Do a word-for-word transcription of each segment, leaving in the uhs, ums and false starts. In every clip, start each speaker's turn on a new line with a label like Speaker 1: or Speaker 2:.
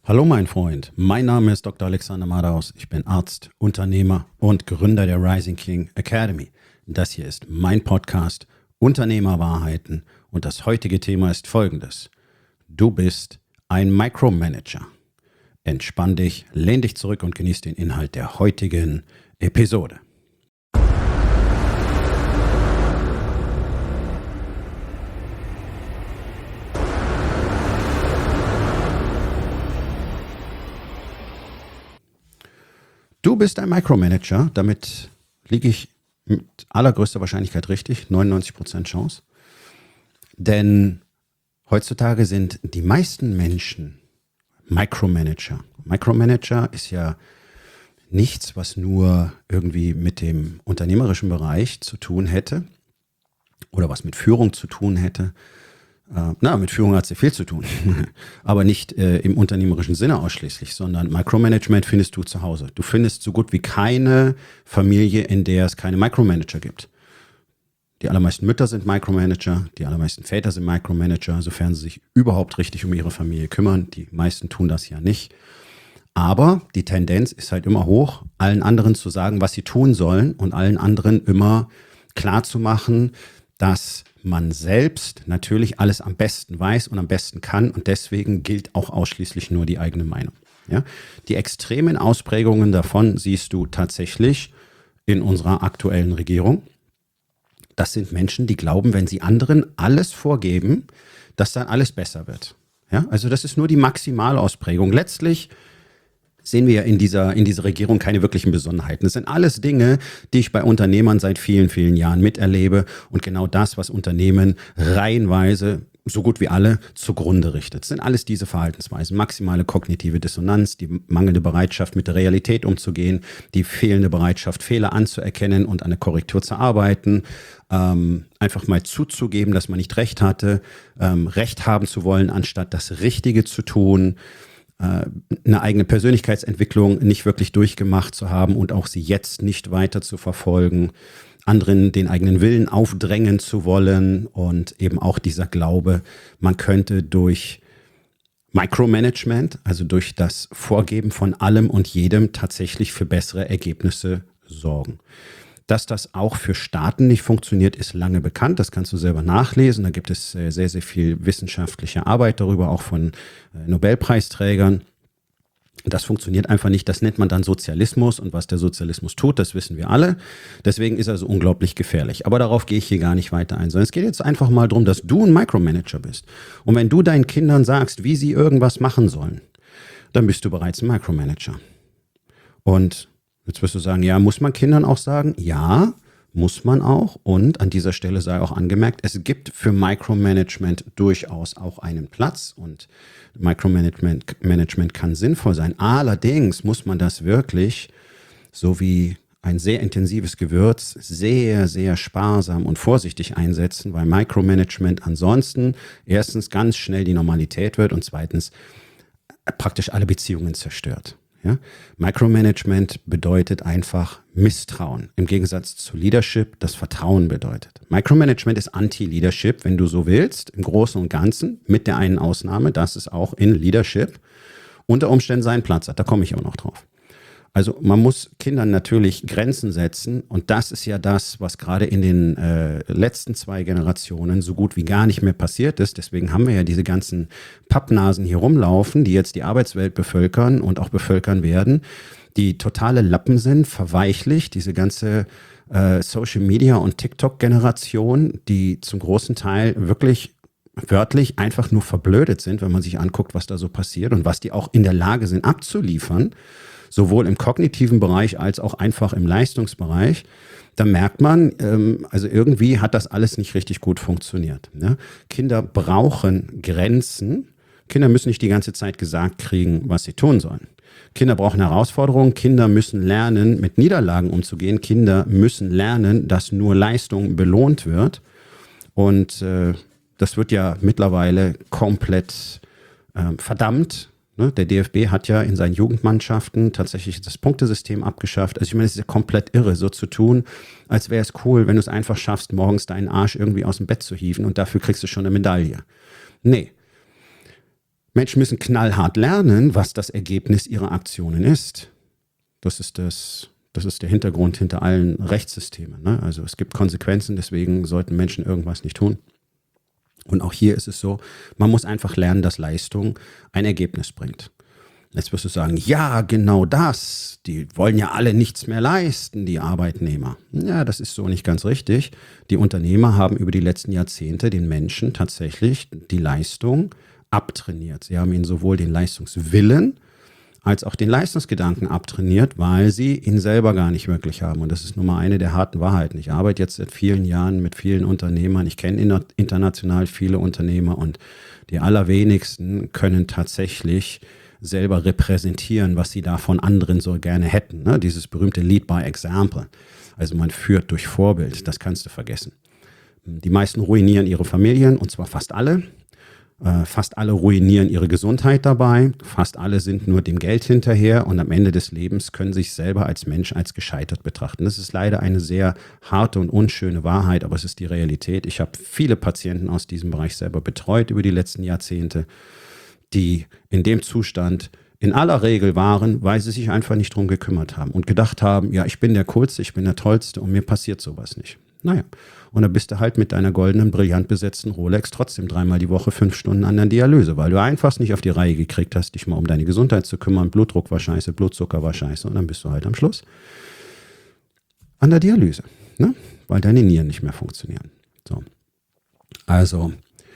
Speaker 1: Hallo mein Freund, mein Name ist Doktor Alexander Madaus. Ich bin Arzt, Unternehmer und Gründer der Rising King Academy. Das hier ist mein Podcast Unternehmerwahrheiten und das heutige Thema ist folgendes. Du bist ein Micromanager. Entspann dich, lehn dich zurück und genieß den Inhalt der heutigen Episode. Du bist ein Micromanager, damit liege ich mit allergrößter Wahrscheinlichkeit richtig, neunundneunzig Prozent Chance. Denn heutzutage sind die meisten Menschen Micromanager. Micromanager ist ja nichts, was nur irgendwie mit dem unternehmerischen Bereich zu tun hätte oder was mit Führung zu tun hätte. Äh, na, mit Führung hat sehr viel zu tun, aber nicht äh, im unternehmerischen Sinne ausschließlich, sondern Micromanagement findest du zu Hause. Du findest so gut wie keine Familie, in der es keine Micromanager gibt. Die allermeisten Mütter sind Micromanager, die allermeisten Väter sind Micromanager, sofern sie sich überhaupt richtig um ihre Familie kümmern. Die meisten tun das ja nicht. Aber die Tendenz ist halt immer hoch, allen anderen zu sagen, was sie tun sollen und allen anderen immer klarzumachen, dass man selbst natürlich alles am besten weiß und am besten kann und deswegen gilt auch ausschließlich nur die eigene Meinung. Ja? Die extremen Ausprägungen davon siehst du tatsächlich in unserer aktuellen Regierung. Das sind Menschen, die glauben, wenn sie anderen alles vorgeben, dass dann alles besser wird. Ja? Also das ist nur die Maximalausprägung. Letztlich sehen wir ja in dieser, in dieser Regierung keine wirklichen Besonderheiten. Das sind alles Dinge, die ich bei Unternehmern seit vielen, vielen Jahren miterlebe und genau das, was Unternehmen reihenweise, so gut wie alle, zugrunde richtet. Das sind alles diese Verhaltensweisen. Maximale kognitive Dissonanz, die mangelnde Bereitschaft, mit der Realität umzugehen, die fehlende Bereitschaft, Fehler anzuerkennen und an der Korrektur zu arbeiten, ähm, einfach mal zuzugeben, dass man nicht recht hatte, ähm, Recht haben zu wollen, anstatt das Richtige zu tun, eine eigene Persönlichkeitsentwicklung nicht wirklich durchgemacht zu haben und auch sie jetzt nicht weiter zu verfolgen, anderen den eigenen Willen aufdrängen zu wollen und eben auch dieser Glaube, man könnte durch Micromanagement, also durch das Vorgeben von allem und jedem tatsächlich für bessere Ergebnisse sorgen. Dass das auch für Staaten nicht funktioniert, ist lange bekannt. Das kannst du selber nachlesen. Da gibt es sehr, sehr viel wissenschaftliche Arbeit darüber, auch von Nobelpreisträgern. Das funktioniert einfach nicht. Das nennt man dann Sozialismus. Und was der Sozialismus tut, das wissen wir alle. Deswegen ist er so unglaublich gefährlich. Aber darauf gehe ich hier gar nicht weiter ein. Sondern es geht jetzt einfach mal darum, dass du ein Micromanager bist. Und wenn du deinen Kindern sagst, wie sie irgendwas machen sollen, dann bist du bereits ein Micromanager. Und jetzt wirst du sagen, ja, muss man Kindern auch sagen? Ja, muss man auch. Und an dieser Stelle sei auch angemerkt, es gibt für Micromanagement durchaus auch einen Platz. Und Micromanagement Management kann sinnvoll sein. Allerdings muss man das wirklich, so wie ein sehr intensives Gewürz, sehr, sehr sparsam und vorsichtig einsetzen, weil Micromanagement ansonsten erstens ganz schnell die Normalität wird und zweitens praktisch alle Beziehungen zerstört. Ja? Micromanagement bedeutet einfach Misstrauen. Im Gegensatz zu Leadership, das Vertrauen bedeutet. Micromanagement ist Anti-Leadership, wenn du so willst, im Großen und Ganzen, mit der einen Ausnahme, dass es auch in Leadership unter Umständen seinen Platz hat. Da komme ich aber noch drauf. Also man muss Kindern natürlich Grenzen setzen und das ist ja das, was gerade in den äh, letzten zwei Generationen so gut wie gar nicht mehr passiert ist. Deswegen haben wir ja diese ganzen Pappnasen hier rumlaufen, die jetzt die Arbeitswelt bevölkern und auch bevölkern werden, die totale Lappen sind, verweichlicht, diese ganze äh, Social Media und TikTok-Generation, die zum großen Teil wirklich wörtlich einfach nur verblödet sind, wenn man sich anguckt, was da so passiert und was die auch in der Lage sind abzuliefern. Sowohl im kognitiven Bereich als auch einfach im Leistungsbereich, da merkt man, ähm, also irgendwie hat das alles nicht richtig gut funktioniert. Ne? Kinder brauchen Grenzen. Kinder müssen nicht die ganze Zeit gesagt kriegen, was sie tun sollen. Kinder brauchen Herausforderungen. Kinder müssen lernen, mit Niederlagen umzugehen. Kinder müssen lernen, dass nur Leistung belohnt wird. Und äh, das wird ja mittlerweile komplett äh, verdammt. Der D F B hat ja in seinen Jugendmannschaften tatsächlich das Punktesystem abgeschafft. Also ich meine, es ist ja komplett irre, so zu tun, als wäre es cool, wenn du es einfach schaffst, morgens deinen Arsch irgendwie aus dem Bett zu hieven und dafür kriegst du schon eine Medaille. Nee. Menschen müssen knallhart lernen, was das Ergebnis ihrer Aktionen ist. Das ist das, das ist der Hintergrund hinter allen Rechtssystemen. Ne? Also es gibt Konsequenzen, deswegen sollten Menschen irgendwas nicht tun. Und auch hier ist es so, man muss einfach lernen, dass Leistung ein Ergebnis bringt. Jetzt wirst du sagen, ja, genau das. Die wollen ja alle nichts mehr leisten, die Arbeitnehmer. Ja, das ist so nicht ganz richtig. Die Unternehmer haben über die letzten Jahrzehnte den Menschen tatsächlich die Leistung abtrainiert. Sie haben ihnen sowohl den Leistungswillen als auch den Leistungsgedanken abtrainiert, weil sie ihn selber gar nicht wirklich haben. Und das ist nun mal eine der harten Wahrheiten. Ich arbeite jetzt seit vielen Jahren mit vielen Unternehmern. Ich kenne international viele Unternehmer und die allerwenigsten können tatsächlich selber repräsentieren, was sie da von anderen so gerne hätten. Ne? Dieses berühmte Lead by Example. Also man führt durch Vorbild, das kannst du vergessen. Die meisten ruinieren ihre Familien, und zwar fast alle. Äh, fast alle ruinieren ihre Gesundheit dabei. Fast alle sind nur dem Geld hinterher und am Ende des Lebens können sich selber als Mensch als gescheitert betrachten. Das ist leider eine sehr harte und unschöne Wahrheit, aber es ist die Realität. Ich habe viele Patienten aus diesem Bereich selber betreut über die letzten Jahrzehnte, die in dem Zustand in aller Regel waren, weil sie sich einfach nicht drum gekümmert haben und gedacht haben, ja, ich bin der Coolste, ich bin der Tollste und mir passiert sowas nicht. Naja, und dann bist du halt mit deiner goldenen, brillant besetzten Rolex trotzdem dreimal die Woche fünf Stunden an der Dialyse, weil du einfach nicht auf die Reihe gekriegt hast, dich mal um deine Gesundheit zu kümmern. Blutdruck war scheiße, Blutzucker war scheiße und dann bist du halt am Schluss an der Dialyse, ne? Weil deine Nieren nicht mehr funktionieren. So. Also,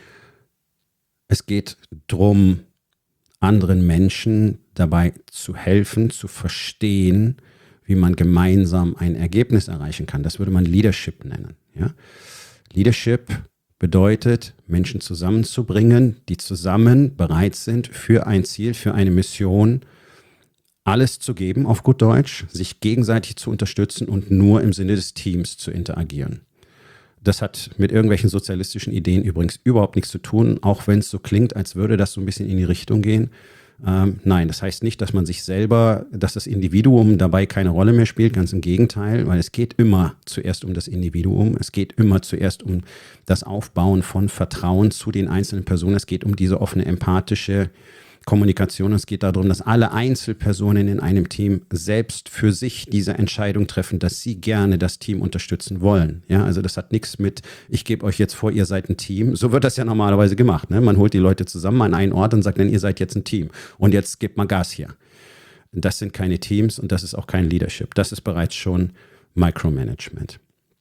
Speaker 1: es geht darum, anderen Menschen dabei zu helfen, zu verstehen, wie man gemeinsam ein Ergebnis erreichen kann. Das würde man Leadership nennen. Ja? Leadership bedeutet, Menschen zusammenzubringen, die zusammen bereit sind, für ein Ziel, für eine Mission alles zu geben, auf gut Deutsch, sich gegenseitig zu unterstützen und nur im Sinne des Teams zu interagieren. Das hat mit irgendwelchen sozialistischen Ideen übrigens überhaupt nichts zu tun, auch wenn es so klingt, als würde das so ein bisschen in die Richtung gehen. Ähm, nein, das heißt nicht, dass man sich selber, dass das Individuum dabei keine Rolle mehr spielt, ganz im Gegenteil, weil es geht immer zuerst um das Individuum, es geht immer zuerst um das Aufbauen von Vertrauen zu den einzelnen Personen, es geht um diese offene, empathische Kommunikation. Es geht darum, dass alle Einzelpersonen in einem Team selbst für sich diese Entscheidung treffen, dass sie gerne das Team unterstützen wollen. Ja, also das hat nichts mit, ich gebe euch jetzt vor, ihr seid ein Team. So wird das ja normalerweise gemacht. Ne? Man holt die Leute zusammen an einen Ort und sagt dann, ihr seid jetzt ein Team. Und jetzt gebt mal Gas hier. Das sind keine Teams und das ist auch kein Leadership. Das ist bereits schon Micromanagement.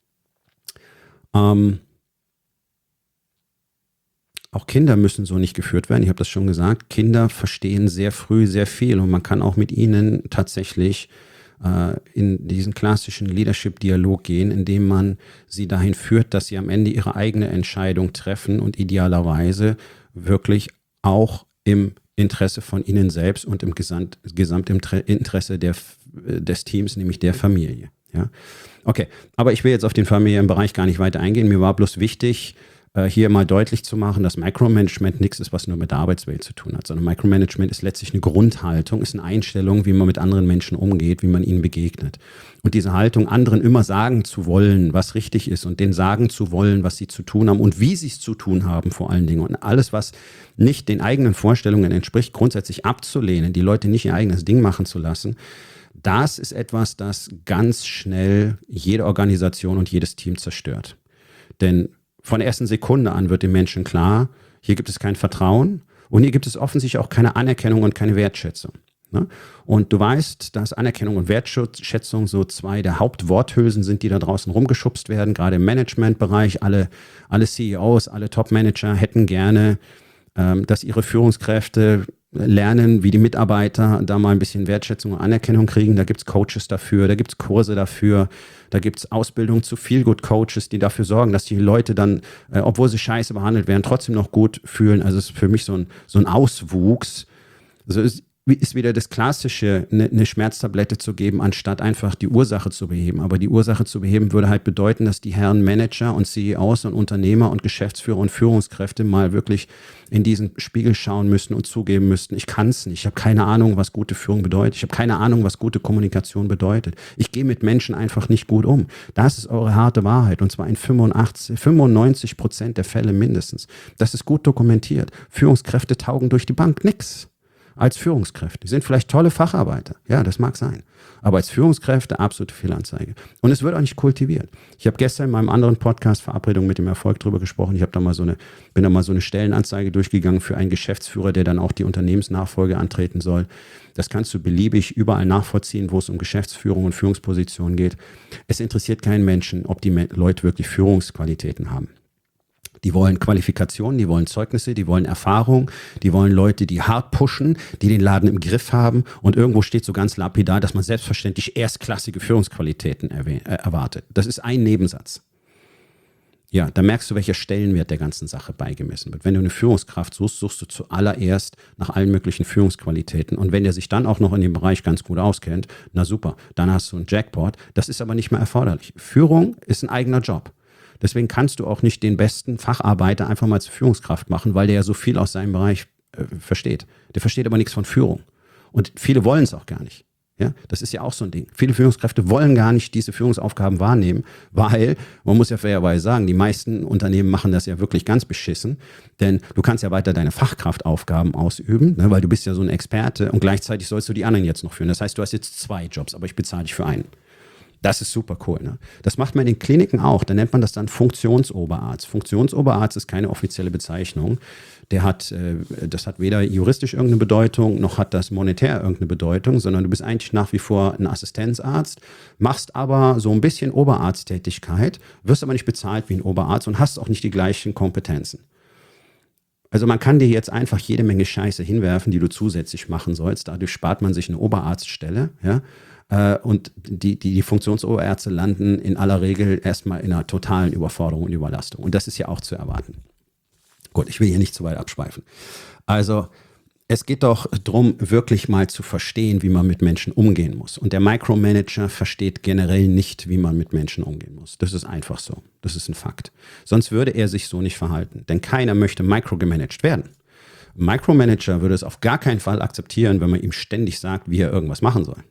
Speaker 1: Ähm, Auch Kinder müssen so nicht geführt werden. Ich habe das schon gesagt. Kinder verstehen sehr früh sehr viel und man kann auch mit ihnen tatsächlich äh, in diesen klassischen Leadership-Dialog gehen, indem man sie dahin führt, dass sie am Ende ihre eigene Entscheidung treffen und idealerweise wirklich auch im Interesse von ihnen selbst und im Gesamt, Gesamtinteresse der, des Teams, nämlich der Familie. Ja? Okay, aber ich will jetzt auf den Familienbereich gar nicht weiter eingehen. Mir war bloß wichtig, hier mal deutlich zu machen, dass Micromanagement nichts ist, was nur mit der Arbeitswelt zu tun hat, sondern Micromanagement ist letztlich eine Grundhaltung, ist eine Einstellung, wie man mit anderen Menschen umgeht, wie man ihnen begegnet. Und diese Haltung, anderen immer sagen zu wollen, was richtig ist und denen sagen zu wollen, was sie zu tun haben und wie sie es zu tun haben vor allen Dingen und alles, was nicht den eigenen Vorstellungen entspricht, grundsätzlich abzulehnen, die Leute nicht ihr eigenes Ding machen zu lassen, das ist etwas, das ganz schnell jede Organisation und jedes Team zerstört. Denn von der ersten Sekunde an wird den Menschen klar, hier gibt es kein Vertrauen und hier gibt es offensichtlich auch keine Anerkennung und keine Wertschätzung. Ne? Und du weißt, dass Anerkennung und Wertschätzung so zwei der Hauptworthülsen sind, die da draußen rumgeschubst werden, gerade im Managementbereich. Alle, alle C E Os, alle Top-Manager hätten gerne, ähm, dass ihre Führungskräfte lernen, wie die Mitarbeiter da mal ein bisschen Wertschätzung und Anerkennung kriegen. Da gibt es Coaches dafür, da gibt es Kurse dafür, da gibt es Ausbildung zu Feel-Good-Coaches, die dafür sorgen, dass die Leute dann, äh, obwohl sie scheiße behandelt werden, trotzdem noch gut fühlen. Also es ist für mich so ein, so ein Auswuchs. Also es, ist wieder das Klassische, eine, eine Schmerztablette zu geben, anstatt einfach die Ursache zu beheben. Aber die Ursache zu beheben würde halt bedeuten, dass die Herren Manager und C E Os und Unternehmer und Geschäftsführer und Führungskräfte mal wirklich in diesen Spiegel schauen müssten und zugeben müssten, ich kann es nicht, ich habe keine Ahnung, was gute Führung bedeutet, ich habe keine Ahnung, was gute Kommunikation bedeutet. Ich gehe mit Menschen einfach nicht gut um. Das ist eure harte Wahrheit und zwar in fünfundachtzig, fünfundneunzig Prozent der Fälle mindestens. Das ist gut dokumentiert. Führungskräfte taugen durch die Bank nix. Als Führungskräfte. Die sind vielleicht tolle Facharbeiter. Ja, das mag sein. Aber als Führungskräfte absolute Fehlanzeige. Und es wird auch nicht kultiviert. Ich habe gestern in meinem anderen Podcast Verabredung mit dem Erfolg drüber gesprochen. Ich habe da mal so eine, bin da mal so eine Stellenanzeige durchgegangen für einen Geschäftsführer, der dann auch die Unternehmensnachfolge antreten soll. Das kannst du beliebig überall nachvollziehen, wo es um Geschäftsführung und Führungspositionen geht. Es interessiert keinen Menschen, ob die Leute wirklich Führungsqualitäten haben. Die wollen Qualifikationen, die wollen Zeugnisse, die wollen Erfahrung, die wollen Leute, die hart pushen, die den Laden im Griff haben und irgendwo steht so ganz lapidar, dass man selbstverständlich erstklassige Führungsqualitäten erwäh- äh, erwartet. Das ist ein Nebensatz. Ja, da merkst du, welcher Stellenwert der ganzen Sache beigemessen wird. Wenn du eine Führungskraft suchst, suchst du zuallererst nach allen möglichen Führungsqualitäten. Und wenn der sich dann auch noch in dem Bereich ganz gut auskennt, na super, dann hast du einen Jackpot. Das ist aber nicht mehr erforderlich. Führung ist ein eigener Job. Deswegen kannst du auch nicht den besten Facharbeiter einfach mal zur Führungskraft machen, weil der ja so viel aus seinem Bereich äh, versteht. Der versteht aber nichts von Führung. Und viele wollen es auch gar nicht. Ja, das ist ja auch so ein Ding. Viele Führungskräfte wollen gar nicht diese Führungsaufgaben wahrnehmen, weil, man muss ja fairerweise sagen, die meisten Unternehmen machen das ja wirklich ganz beschissen, denn du kannst ja weiter deine Fachkraftaufgaben ausüben, ne, weil du bist ja so ein Experte und gleichzeitig sollst du die anderen jetzt noch führen. Das heißt, du hast jetzt zwei Jobs, aber ich bezahle dich für einen. Das ist super cool. Ne? Das macht man in den Kliniken auch. Da nennt man das dann Funktionsoberarzt. Funktionsoberarzt ist keine offizielle Bezeichnung. Der hat, äh, das hat weder juristisch irgendeine Bedeutung, noch hat das monetär irgendeine Bedeutung, sondern du bist eigentlich nach wie vor ein Assistenzarzt, machst aber so ein bisschen Oberarzttätigkeit, wirst aber nicht bezahlt wie ein Oberarzt und hast auch nicht die gleichen Kompetenzen. Also man kann dir jetzt einfach jede Menge Scheiße hinwerfen, die du zusätzlich machen sollst. Dadurch spart man sich eine Oberarztstelle, ja. Und die, die, die Funktionsoberärzte landen in aller Regel erstmal in einer totalen Überforderung und Überlastung. Und das ist ja auch zu erwarten. Gut, ich will hier nicht zu weit abschweifen. Also es geht doch darum, wirklich mal zu verstehen, wie man mit Menschen umgehen muss. Und der Micromanager versteht generell nicht, wie man mit Menschen umgehen muss. Das ist einfach so. Das ist ein Fakt. Sonst würde er sich so nicht verhalten. Denn keiner möchte microgemanagt werden. Ein Micromanager würde es auf gar keinen Fall akzeptieren, wenn man ihm ständig sagt, wie er irgendwas machen soll.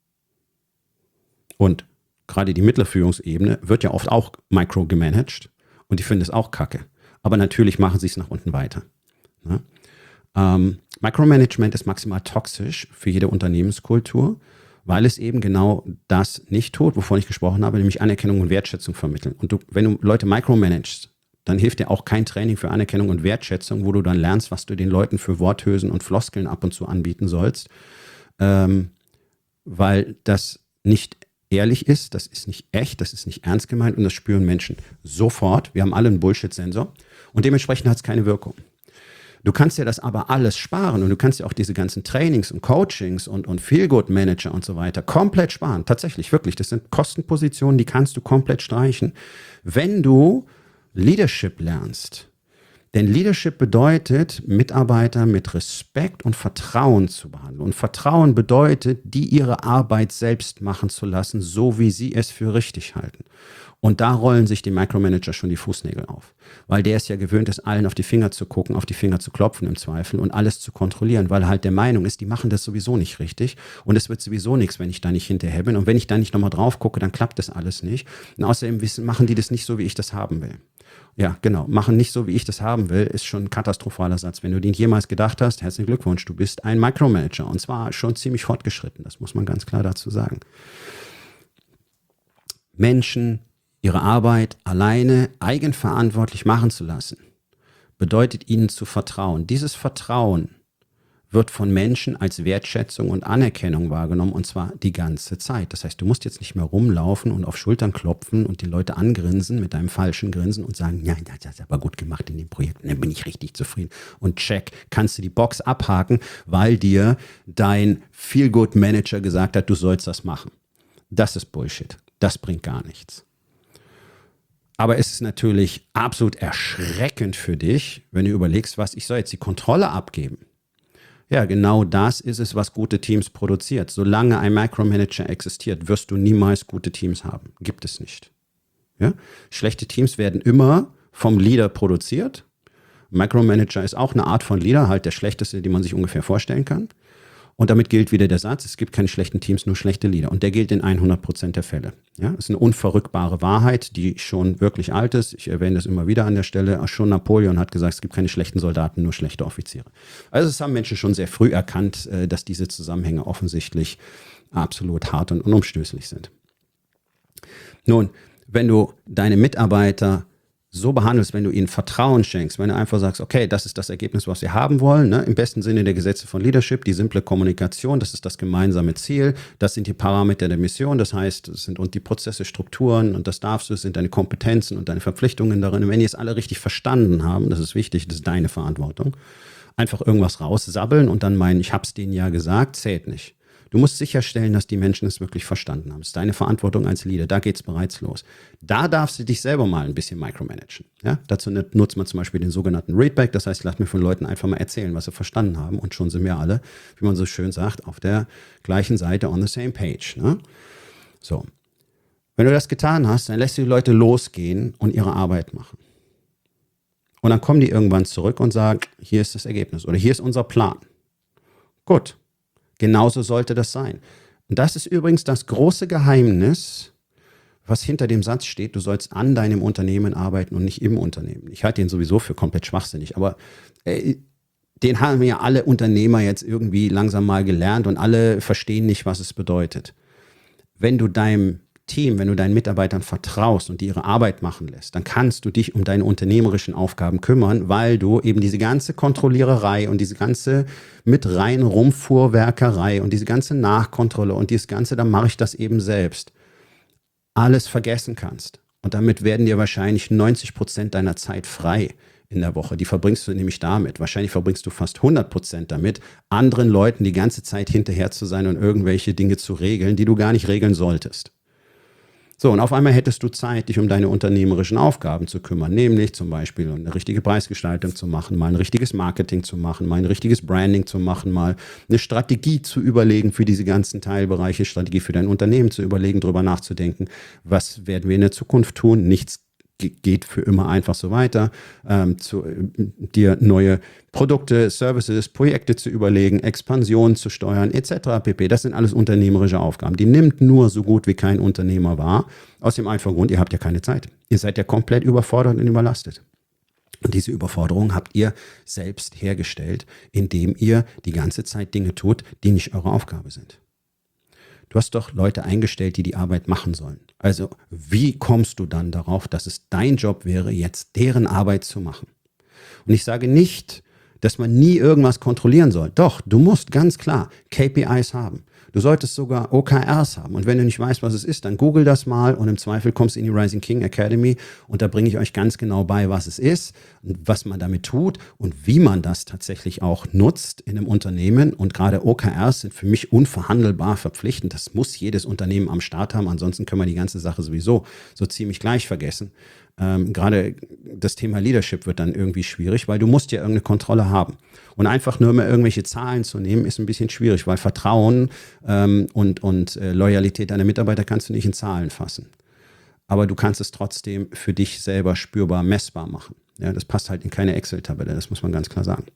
Speaker 1: Und gerade die mittlere Führungsebene wird ja oft auch microgemanagt und die finden es auch kacke. Aber natürlich machen sie es nach unten weiter. Ja? Ähm, Micromanagement ist maximal toxisch für jede Unternehmenskultur, weil es eben genau das nicht tut, wovon ich gesprochen habe, nämlich Anerkennung und Wertschätzung vermitteln. Und du, wenn du Leute micromanagst, dann hilft dir auch kein Training für Anerkennung und Wertschätzung, wo du dann lernst, was du den Leuten für Worthülsen und Floskeln ab und zu anbieten sollst, ähm, weil das nicht ehrlich ist, das ist nicht echt, das ist nicht ernst gemeint und das spüren Menschen sofort. Wir haben alle einen Bullshit-Sensor und dementsprechend hat es keine Wirkung. Du kannst dir das aber alles sparen und du kannst dir auch diese ganzen Trainings und Coachings und, und Feel-Good-Manager und so weiter komplett sparen. Tatsächlich, wirklich. Das sind Kostenpositionen, die kannst du komplett streichen, wenn du Leadership lernst. Denn Leadership bedeutet, Mitarbeiter mit Respekt und Vertrauen zu behandeln. Und Vertrauen bedeutet, die ihre Arbeit selbst machen zu lassen, so wie sie es für richtig halten. Und da rollen sich die Micromanager schon die Fußnägel auf. Weil der ist ja gewöhnt, es allen auf die Finger zu gucken, auf die Finger zu klopfen im Zweifel und alles zu kontrollieren, weil er halt der Meinung ist, die machen das sowieso nicht richtig und es wird sowieso nichts, wenn ich da nicht hinterher bin. Und wenn ich da nicht nochmal drauf gucke, dann klappt das alles nicht. Und außerdem wissen, machen die das nicht so, wie ich das haben will. Ja, genau. Machen nicht so, wie ich das haben will, ist schon ein katastrophaler Satz. Wenn du den jemals gedacht hast, herzlichen Glückwunsch, du bist ein Micromanager und zwar schon ziemlich fortgeschritten. Das muss man ganz klar dazu sagen. Menschen ihre Arbeit alleine eigenverantwortlich machen zu lassen, bedeutet ihnen zu vertrauen. Dieses Vertrauen wird von Menschen als Wertschätzung und Anerkennung wahrgenommen und zwar die ganze Zeit. Das heißt, du musst jetzt nicht mehr rumlaufen und auf Schultern klopfen und die Leute angrinsen mit deinem falschen Grinsen und sagen, ja, das hast du aber gut gemacht in dem Projekt, dann bin ich richtig zufrieden. Und check, kannst du die Box abhaken, weil dir dein Feel-Good-Manager gesagt hat, du sollst das machen. Das ist Bullshit. Das bringt gar nichts. Aber es ist natürlich absolut erschreckend für dich, wenn du überlegst, was, ich soll jetzt die Kontrolle abgeben. Ja, genau das ist es, was gute Teams produziert. Solange ein Micromanager existiert, wirst du niemals gute Teams haben. Gibt es nicht. Ja? Schlechte Teams werden immer vom Leader produziert. Micromanager ist auch eine Art von Leader, halt der schlechteste, den man sich ungefähr vorstellen kann. Und damit gilt wieder der Satz, es gibt keine schlechten Teams, nur schlechte Leader. Und der gilt in hundert Prozent der Fälle. Ja, das ist eine unverrückbare Wahrheit, die schon wirklich alt ist. Ich erwähne das immer wieder an der Stelle. Schon Napoleon hat gesagt, es gibt keine schlechten Soldaten, nur schlechte Offiziere. Also es haben Menschen schon sehr früh erkannt, dass diese Zusammenhänge offensichtlich absolut hart und unumstößlich sind. Nun, wenn du deine Mitarbeiter so behandelst, wenn du ihnen Vertrauen schenkst, wenn du einfach sagst, okay, das ist das Ergebnis, was wir haben wollen, ne? Im besten Sinne der Gesetze von Leadership, die simple Kommunikation, das ist das gemeinsame Ziel, das sind die Parameter der Mission, das heißt, es sind und die Prozesse, Strukturen und das darfst du, es sind deine Kompetenzen und deine Verpflichtungen darin. Und wenn die es alle richtig verstanden haben, das ist wichtig, das ist deine Verantwortung, einfach irgendwas raussabbeln und dann meinen, ich hab's denen ja gesagt, zählt nicht. Du musst sicherstellen, dass die Menschen es wirklich verstanden haben. Das ist deine Verantwortung als Leader. Da geht's bereits los. Da darfst du dich selber mal ein bisschen micromanagen. Ja? Dazu nutzt man zum Beispiel den sogenannten Readback. Das heißt, ich lasse mir von Leuten einfach mal erzählen, was sie verstanden haben. Und schon sind wir alle, wie man so schön sagt, auf der gleichen Seite on the same page. Ne? So. Wenn du das getan hast, dann lässt du die Leute losgehen und ihre Arbeit machen. Und dann kommen die irgendwann zurück und sagen, hier ist das Ergebnis oder hier ist unser Plan. Gut. Genauso sollte das sein. Und das ist übrigens das große Geheimnis, was hinter dem Satz steht, du sollst an deinem Unternehmen arbeiten und nicht im Unternehmen. Ich halte den sowieso für komplett schwachsinnig, aber äh, den haben ja alle Unternehmer jetzt irgendwie langsam mal gelernt und alle verstehen nicht, was es bedeutet. Wenn du deinem Team, wenn du deinen Mitarbeitern vertraust und die ihre Arbeit machen lässt, dann kannst du dich um deine unternehmerischen Aufgaben kümmern, weil du eben diese ganze Kontrolliererei und diese ganze mit rein Rumfuhrwerkerei und diese ganze Nachkontrolle und dieses ganze, dann mache ich das eben selbst, alles vergessen kannst. Und damit werden dir wahrscheinlich neunzig Prozent deiner Zeit frei in der Woche. Die verbringst du nämlich damit. Wahrscheinlich verbringst du fast hundert Prozent damit, anderen Leuten die ganze Zeit hinterher zu sein und irgendwelche Dinge zu regeln, die du gar nicht regeln solltest. So, und auf einmal hättest du Zeit, dich um deine unternehmerischen Aufgaben zu kümmern, nämlich zum Beispiel eine richtige Preisgestaltung zu machen, mal ein richtiges Marketing zu machen, mal ein richtiges Branding zu machen, mal eine Strategie zu überlegen für diese ganzen Teilbereiche, Strategie für dein Unternehmen zu überlegen, darüber nachzudenken, was werden wir in der Zukunft tun, nichts geht für immer einfach so weiter, ähm, zu, äh, dir neue Produkte, Services, Projekte zu überlegen, Expansion zu steuern, et cetera pp. Das sind alles unternehmerische Aufgaben. Die nimmt nur so gut wie kein Unternehmer wahr. Aus dem einfachen Grund, ihr habt ja keine Zeit. Ihr seid ja komplett überfordert und überlastet. Und diese Überforderung habt ihr selbst hergestellt, indem ihr die ganze Zeit Dinge tut, die nicht eure Aufgabe sind. Du hast doch Leute eingestellt, die die Arbeit machen sollen. Also wie kommst du dann darauf, dass es dein Job wäre, jetzt deren Arbeit zu machen? Und ich sage nicht, dass man nie irgendwas kontrollieren soll. Doch, du musst ganz klar K P Is haben. Du solltest sogar O K Rs haben. Und wenn du nicht weißt, was es ist, dann google das mal und im Zweifel kommst du in die Rising King Academy und da bringe ich euch ganz genau bei, was es ist, was man damit tut und wie man das tatsächlich auch nutzt in einem Unternehmen. Und gerade O K Rs sind für mich unverhandelbar verpflichtend. Das muss jedes Unternehmen am Start haben. Ansonsten können wir die ganze Sache sowieso so ziemlich gleich vergessen. Ähm, gerade das Thema Leadership wird dann irgendwie schwierig, weil du musst ja irgendeine Kontrolle haben. Und einfach nur mehr irgendwelche Zahlen zu nehmen, ist ein bisschen schwierig, weil Vertrauen ähm, und, und äh, Loyalität deiner Mitarbeiter kannst du nicht in Zahlen fassen. Aber du kannst es trotzdem für dich selber spürbar, messbar machen. Ja, das passt halt in keine Excel-Tabelle, das muss man ganz klar sagen.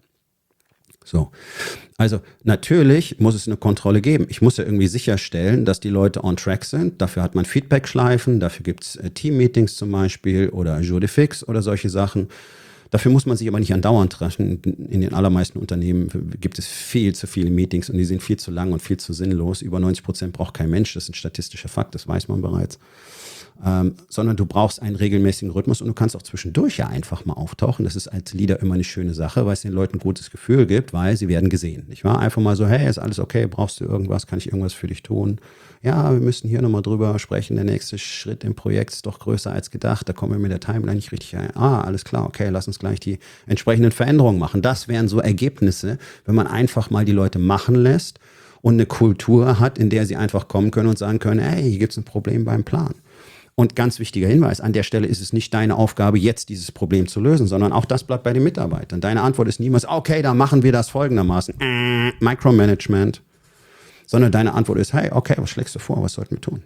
Speaker 1: So, also natürlich muss es eine Kontrolle geben. Ich muss ja irgendwie sicherstellen, dass die Leute on track sind. Dafür hat man Feedback-Schleifen, dafür gibt es äh, Team-Meetings zum Beispiel oder Jour de Fix oder solche Sachen. Dafür muss man sich aber nicht andauernd treffen. In den allermeisten Unternehmen gibt es viel zu viele Meetings und die sind viel zu lang und viel zu sinnlos. Über neunzig Prozent braucht kein Mensch, das ist ein statistischer Fakt, das weiß man bereits. Ähm, sondern du brauchst einen regelmäßigen Rhythmus und du kannst auch zwischendurch ja einfach mal auftauchen. Das ist als Leader immer eine schöne Sache, weil es den Leuten ein gutes Gefühl gibt, weil sie werden gesehen, nicht wahr? Einfach mal so, hey, ist alles okay, brauchst du irgendwas, kann ich irgendwas für dich tun? Ja, wir müssen hier nochmal drüber sprechen, der nächste Schritt im Projekt ist doch größer als gedacht, da kommen wir mit der Timeline nicht richtig ein. Ah, alles klar, okay, lass uns gleich die entsprechenden Veränderungen machen. Das wären so Ergebnisse, wenn man einfach mal die Leute machen lässt und eine Kultur hat, in der sie einfach kommen können und sagen können, hey, hier gibt es ein Problem beim Plan. Und ganz wichtiger Hinweis, an der Stelle ist es nicht deine Aufgabe, jetzt dieses Problem zu lösen, sondern auch das bleibt bei den Mitarbeitern. Deine Antwort ist niemals, okay, dann machen wir das folgendermaßen, äh, Micromanagement, sondern deine Antwort ist, hey, okay, was schlägst du vor, was sollten wir tun?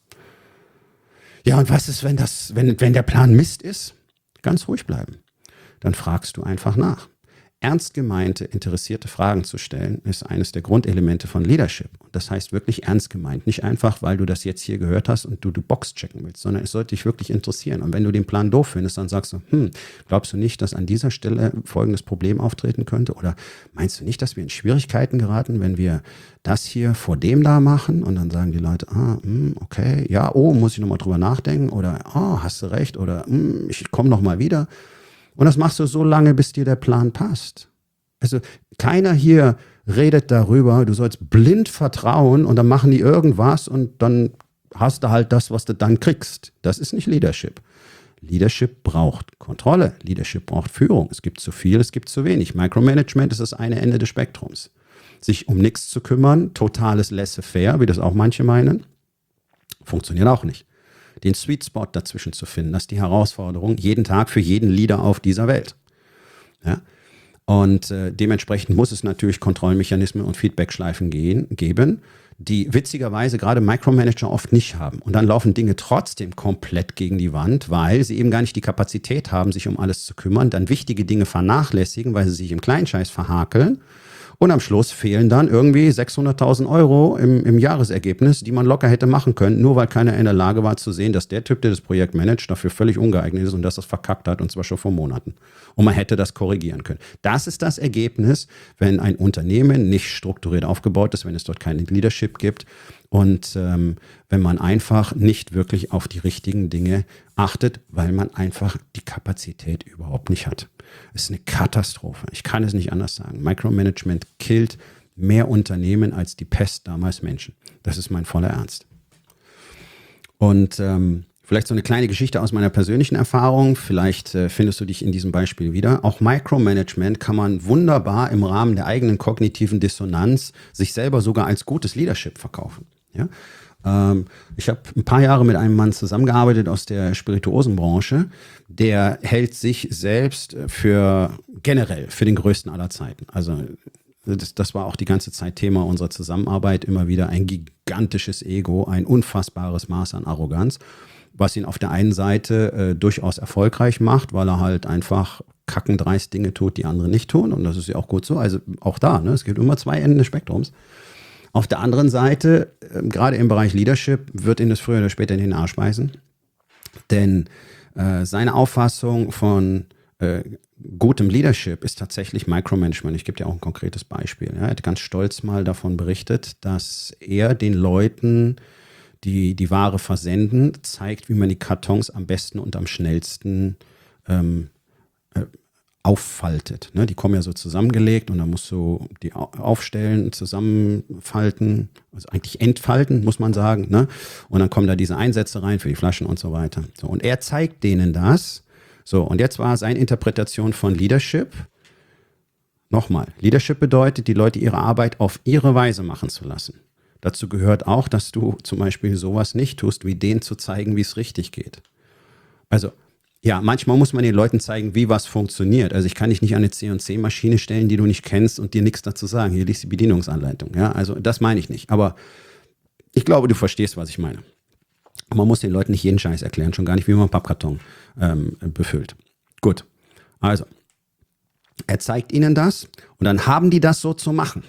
Speaker 1: Ja, und was ist, wenn, das, wenn, wenn der Plan Mist ist? Ganz ruhig bleiben. Dann fragst du einfach nach. Ernst gemeinte, interessierte Fragen zu stellen, ist eines der Grundelemente von Leadership. Und das heißt wirklich ernst gemeint. Nicht einfach, weil du das jetzt hier gehört hast und du die Box checken willst, sondern es sollte dich wirklich interessieren. Und wenn du den Plan doof findest, dann sagst du, hm, glaubst du nicht, dass an dieser Stelle folgendes Problem auftreten könnte? Oder meinst du nicht, dass wir in Schwierigkeiten geraten, wenn wir das hier vor dem da machen? Und dann sagen die Leute, ah, hm, okay, ja, oh, muss ich nochmal drüber nachdenken? Oder, oh, hast du recht? Oder, hm, ich komme nochmal wieder. Und das machst du so lange, bis dir der Plan passt. Also keiner hier redet darüber, du sollst blind vertrauen und dann machen die irgendwas und dann hast du halt das, was du dann kriegst. Das ist nicht Leadership. Leadership braucht Kontrolle, Leadership braucht Führung. Es gibt zu viel, es gibt zu wenig. Micromanagement ist das eine Ende des Spektrums. Sich um nichts zu kümmern, totales Laissez-faire, wie das auch manche meinen, funktioniert auch nicht. Den Sweet Spot dazwischen zu finden, das ist die Herausforderung jeden Tag für jeden Leader auf dieser Welt. Ja? Und äh, dementsprechend muss es natürlich Kontrollmechanismen und Feedbackschleifen gehen, geben, die witzigerweise gerade Micromanager oft nicht haben. Und dann laufen Dinge trotzdem komplett gegen die Wand, weil sie eben gar nicht die Kapazität haben, sich um alles zu kümmern, dann wichtige Dinge vernachlässigen, weil sie sich im Kleinscheiß verhakeln. Und am Schluss fehlen dann irgendwie sechshunderttausend Euro im, im Jahresergebnis, die man locker hätte machen können, nur weil keiner in der Lage war zu sehen, dass der Typ, der das Projekt managt, dafür völlig ungeeignet ist und dass das verkackt hat, und zwar schon vor Monaten. Und man hätte das korrigieren können. Das ist das Ergebnis, wenn ein Unternehmen nicht strukturiert aufgebaut ist, wenn es dort kein Leadership gibt und ähm, wenn man einfach nicht wirklich auf die richtigen Dinge achtet, weil man einfach die Kapazität überhaupt nicht hat. Es ist eine Katastrophe. Ich kann es nicht anders sagen. Micromanagement killt mehr Unternehmen als die Pest damals Menschen. Das ist mein voller Ernst. Und ähm, vielleicht so eine kleine Geschichte aus meiner persönlichen Erfahrung. Vielleicht äh, findest du dich in diesem Beispiel wieder. Auch Micromanagement kann man wunderbar im Rahmen der eigenen kognitiven Dissonanz sich selber sogar als gutes Leadership verkaufen. Ja? Ähm, ich habe ein paar Jahre mit einem Mann zusammengearbeitet aus der Spirituosenbranche. Der hält sich selbst für generell für den größten aller Zeiten. Also das, das war auch die ganze Zeit Thema unserer Zusammenarbeit. Immer wieder ein gigantisches Ego, ein unfassbares Maß an Arroganz, was ihn auf der einen Seite äh, durchaus erfolgreich macht, weil er halt einfach kackendreist Dinge tut, die andere nicht tun. Und das ist ja auch gut so. Also auch da, ne? Es gibt immer zwei Enden des Spektrums. Auf der anderen Seite, äh, gerade im Bereich Leadership, wird ihn das früher oder später in den Arsch beißen. Denn äh, seine Auffassung von äh, gutem Leadership ist tatsächlich Micromanagement. Ich gebe dir auch ein konkretes Beispiel. Ja. Er hat ganz stolz mal davon berichtet, dass er den Leuten, die die Ware versenden, zeigt, wie man die Kartons am besten und am schnellsten ähm, äh, auffaltet. Ne? Die kommen ja so zusammengelegt und dann musst du die aufstellen, zusammenfalten, also eigentlich entfalten, muss man sagen. Ne? Und dann kommen da diese Einsätze rein für die Flaschen und so weiter. So, und er zeigt denen das. So, und jetzt war seine Interpretation von Leadership. Nochmal, Leadership bedeutet, die Leute ihre Arbeit auf ihre Weise machen zu lassen. Dazu gehört auch, dass du zum Beispiel sowas nicht tust, wie denen zu zeigen, wie es richtig geht. Also, ja, manchmal muss man den Leuten zeigen, wie was funktioniert. Also ich kann dich nicht an eine C N C-Maschine stellen, die du nicht kennst und dir nichts dazu sagen. Hier liest die Bedienungsanleitung. Ja, also das meine ich nicht. Aber ich glaube, du verstehst, was ich meine. Man muss den Leuten nicht jeden Scheiß erklären, schon gar nicht, wie man einen Pappkarton ähm, befüllt. Gut, also er zeigt ihnen das und dann haben die das so zu machen.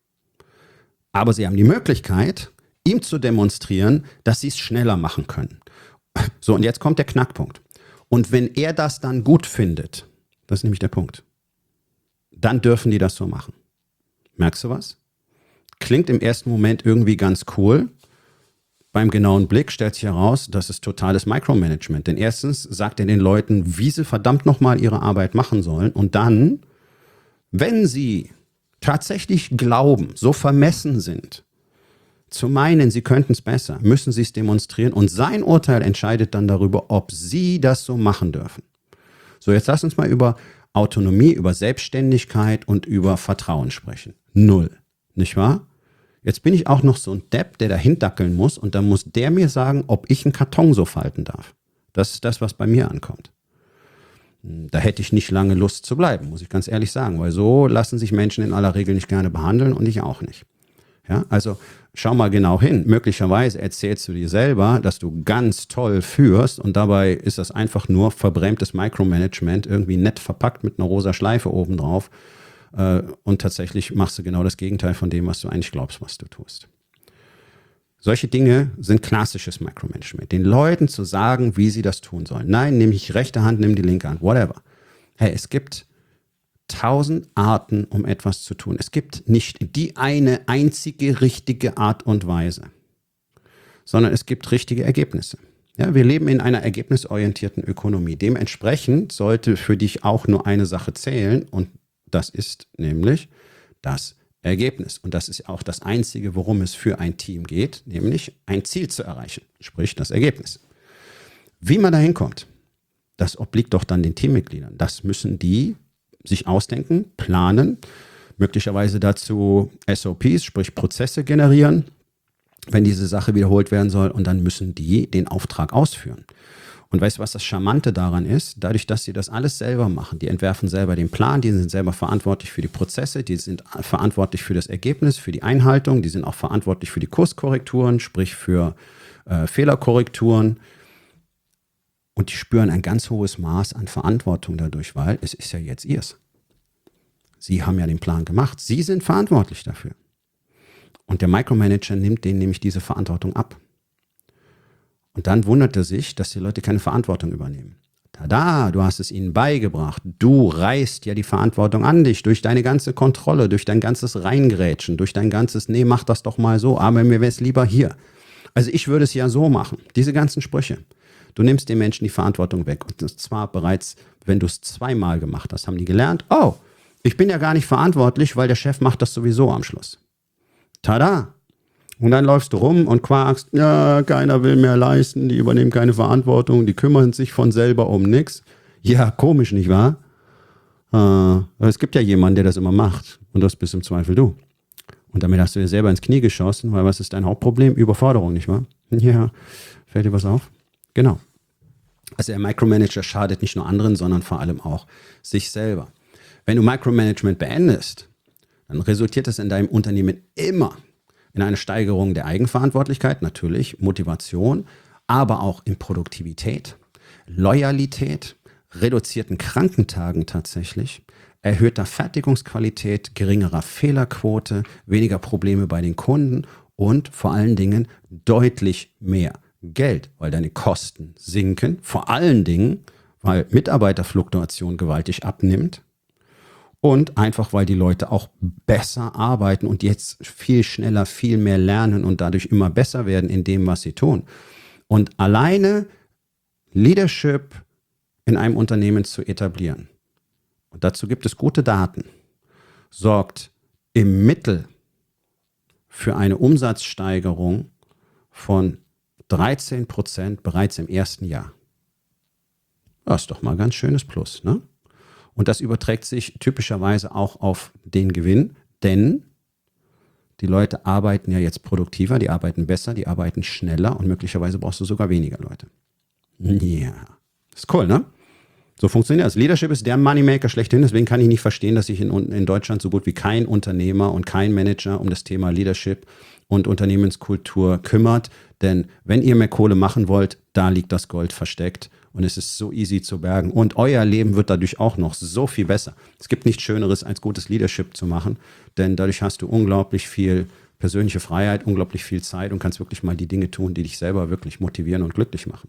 Speaker 1: Aber sie haben die Möglichkeit, ihm zu demonstrieren, dass sie es schneller machen können. So, und jetzt kommt der Knackpunkt. Und wenn er das dann gut findet, das ist nämlich der Punkt, dann dürfen die das so machen. Merkst du was? Klingt im ersten Moment irgendwie ganz cool. Beim genauen Blick stellt sich heraus, das ist totales Micromanagement. Denn erstens sagt er den Leuten, wie sie verdammt nochmal ihre Arbeit machen sollen. Und dann, wenn sie tatsächlich glauben, so vermessen sind, zu meinen, sie könnten es besser, müssen sie es demonstrieren und sein Urteil entscheidet dann darüber, ob sie das so machen dürfen. So, jetzt lass uns mal über Autonomie, über Selbstständigkeit und über Vertrauen sprechen. Null, nicht wahr? Jetzt bin ich auch noch so ein Depp, der dahin dackeln muss und dann muss der mir sagen, ob ich einen Karton so falten darf. Das ist das, was bei mir ankommt. Da hätte ich nicht lange Lust zu bleiben, muss ich ganz ehrlich sagen, weil so lassen sich Menschen in aller Regel nicht gerne behandeln und ich auch nicht. Ja, also schau mal genau hin. Möglicherweise erzählst du dir selber, dass du ganz toll führst und dabei ist das einfach nur verbrämtes Micromanagement, irgendwie nett verpackt mit einer rosa Schleife obendrauf. Und tatsächlich machst du genau das Gegenteil von dem, was du eigentlich glaubst, was du tust. Solche Dinge sind klassisches Micromanagement. Den Leuten zu sagen, wie sie das tun sollen. Nein, nimm ich rechte Hand, nimm die linke Hand, whatever. Hey, es gibt tausend Arten, um etwas zu tun. Es gibt nicht die eine einzige richtige Art und Weise, sondern es gibt richtige Ergebnisse. Ja, wir leben in einer ergebnisorientierten Ökonomie. Dementsprechend sollte für dich auch nur eine Sache zählen und das ist nämlich das Ergebnis. Und das ist auch das Einzige, worum es für ein Team geht, nämlich ein Ziel zu erreichen, sprich das Ergebnis. Wie man da hinkommt, das obliegt doch dann den Teammitgliedern. Das müssen die sich ausdenken, planen, möglicherweise dazu S O Ps, sprich Prozesse generieren, wenn diese Sache wiederholt werden soll. Und dann müssen die den Auftrag ausführen. Und weißt du, was das Charmante daran ist? Dadurch, dass sie das alles selber machen, die entwerfen selber den Plan, die sind selber verantwortlich für die Prozesse, die sind verantwortlich für das Ergebnis, für die Einhaltung, die sind auch verantwortlich für die Kurskorrekturen, sprich für äh, Fehlerkorrekturen. Und die spüren ein ganz hohes Maß an Verantwortung dadurch, weil es ist ja jetzt ihrs. Sie haben ja den Plan gemacht, sie sind verantwortlich dafür. Und der Micromanager nimmt denen nämlich diese Verantwortung ab. Und dann wundert er sich, dass die Leute keine Verantwortung übernehmen. Tada, du hast es ihnen beigebracht. Du reißt ja die Verantwortung an dich durch deine ganze Kontrolle, durch dein ganzes Reingrätschen, durch dein ganzes, nee, mach das doch mal so, aber mir wäre es lieber hier. Also ich würde es ja so machen. Diese ganzen Sprüche. Du nimmst den Menschen die Verantwortung weg. Und zwar bereits, wenn du es zweimal gemacht hast, haben die gelernt, oh, ich bin ja gar nicht verantwortlich, weil der Chef macht das sowieso am Schluss. Tada! Und dann läufst du rum und quakst, ja, keiner will mehr leisten, die übernehmen keine Verantwortung, die kümmern sich von selber um nichts. Ja, komisch, nicht wahr? Äh, es gibt ja jemanden, der das immer macht und das bist im Zweifel du. Und damit hast du dir selber ins Knie geschossen, weil was ist dein Hauptproblem? Überforderung, nicht wahr? Ja, fällt dir was auf? Genau. Also der Micromanager schadet nicht nur anderen, sondern vor allem auch sich selber. Wenn du Micromanagement beendest, dann resultiert es in deinem Unternehmen immer in eine Steigerung der Eigenverantwortlichkeit, natürlich, Motivation, aber auch in Produktivität, Loyalität, reduzierten Krankentagen tatsächlich, erhöhter Fertigungsqualität, geringerer Fehlerquote, weniger Probleme bei den Kunden und vor allen Dingen deutlich mehr Geld, weil deine Kosten sinken, vor allen Dingen, weil Mitarbeiterfluktuation gewaltig abnimmt. Und einfach, weil die Leute auch besser arbeiten und jetzt viel schneller, viel mehr lernen und dadurch immer besser werden in dem, was sie tun. Und alleine Leadership in einem Unternehmen zu etablieren, und dazu gibt es gute Daten, sorgt im Mittel für eine Umsatzsteigerung von dreizehn Prozent bereits im ersten Jahr. Das ist doch mal ein ganz schönes Plus, ne? Und das überträgt sich typischerweise auch auf den Gewinn, denn die Leute arbeiten ja jetzt produktiver, die arbeiten besser, die arbeiten schneller und möglicherweise brauchst du sogar weniger Leute. Ja, ist cool, ne? So funktioniert das. Leadership ist der Moneymaker schlechthin, deswegen kann ich nicht verstehen, dass sich in, in Deutschland so gut wie kein Unternehmer und kein Manager um das Thema Leadership und Unternehmenskultur kümmert. Denn wenn ihr mehr Kohle machen wollt, da liegt das Gold versteckt. Und es ist so easy zu bergen. Und euer Leben wird dadurch auch noch so viel besser. Es gibt nichts Schöneres, als gutes Leadership zu machen. Denn dadurch hast du unglaublich viel persönliche Freiheit, unglaublich viel Zeit und kannst wirklich mal die Dinge tun, die dich selber wirklich motivieren und glücklich machen.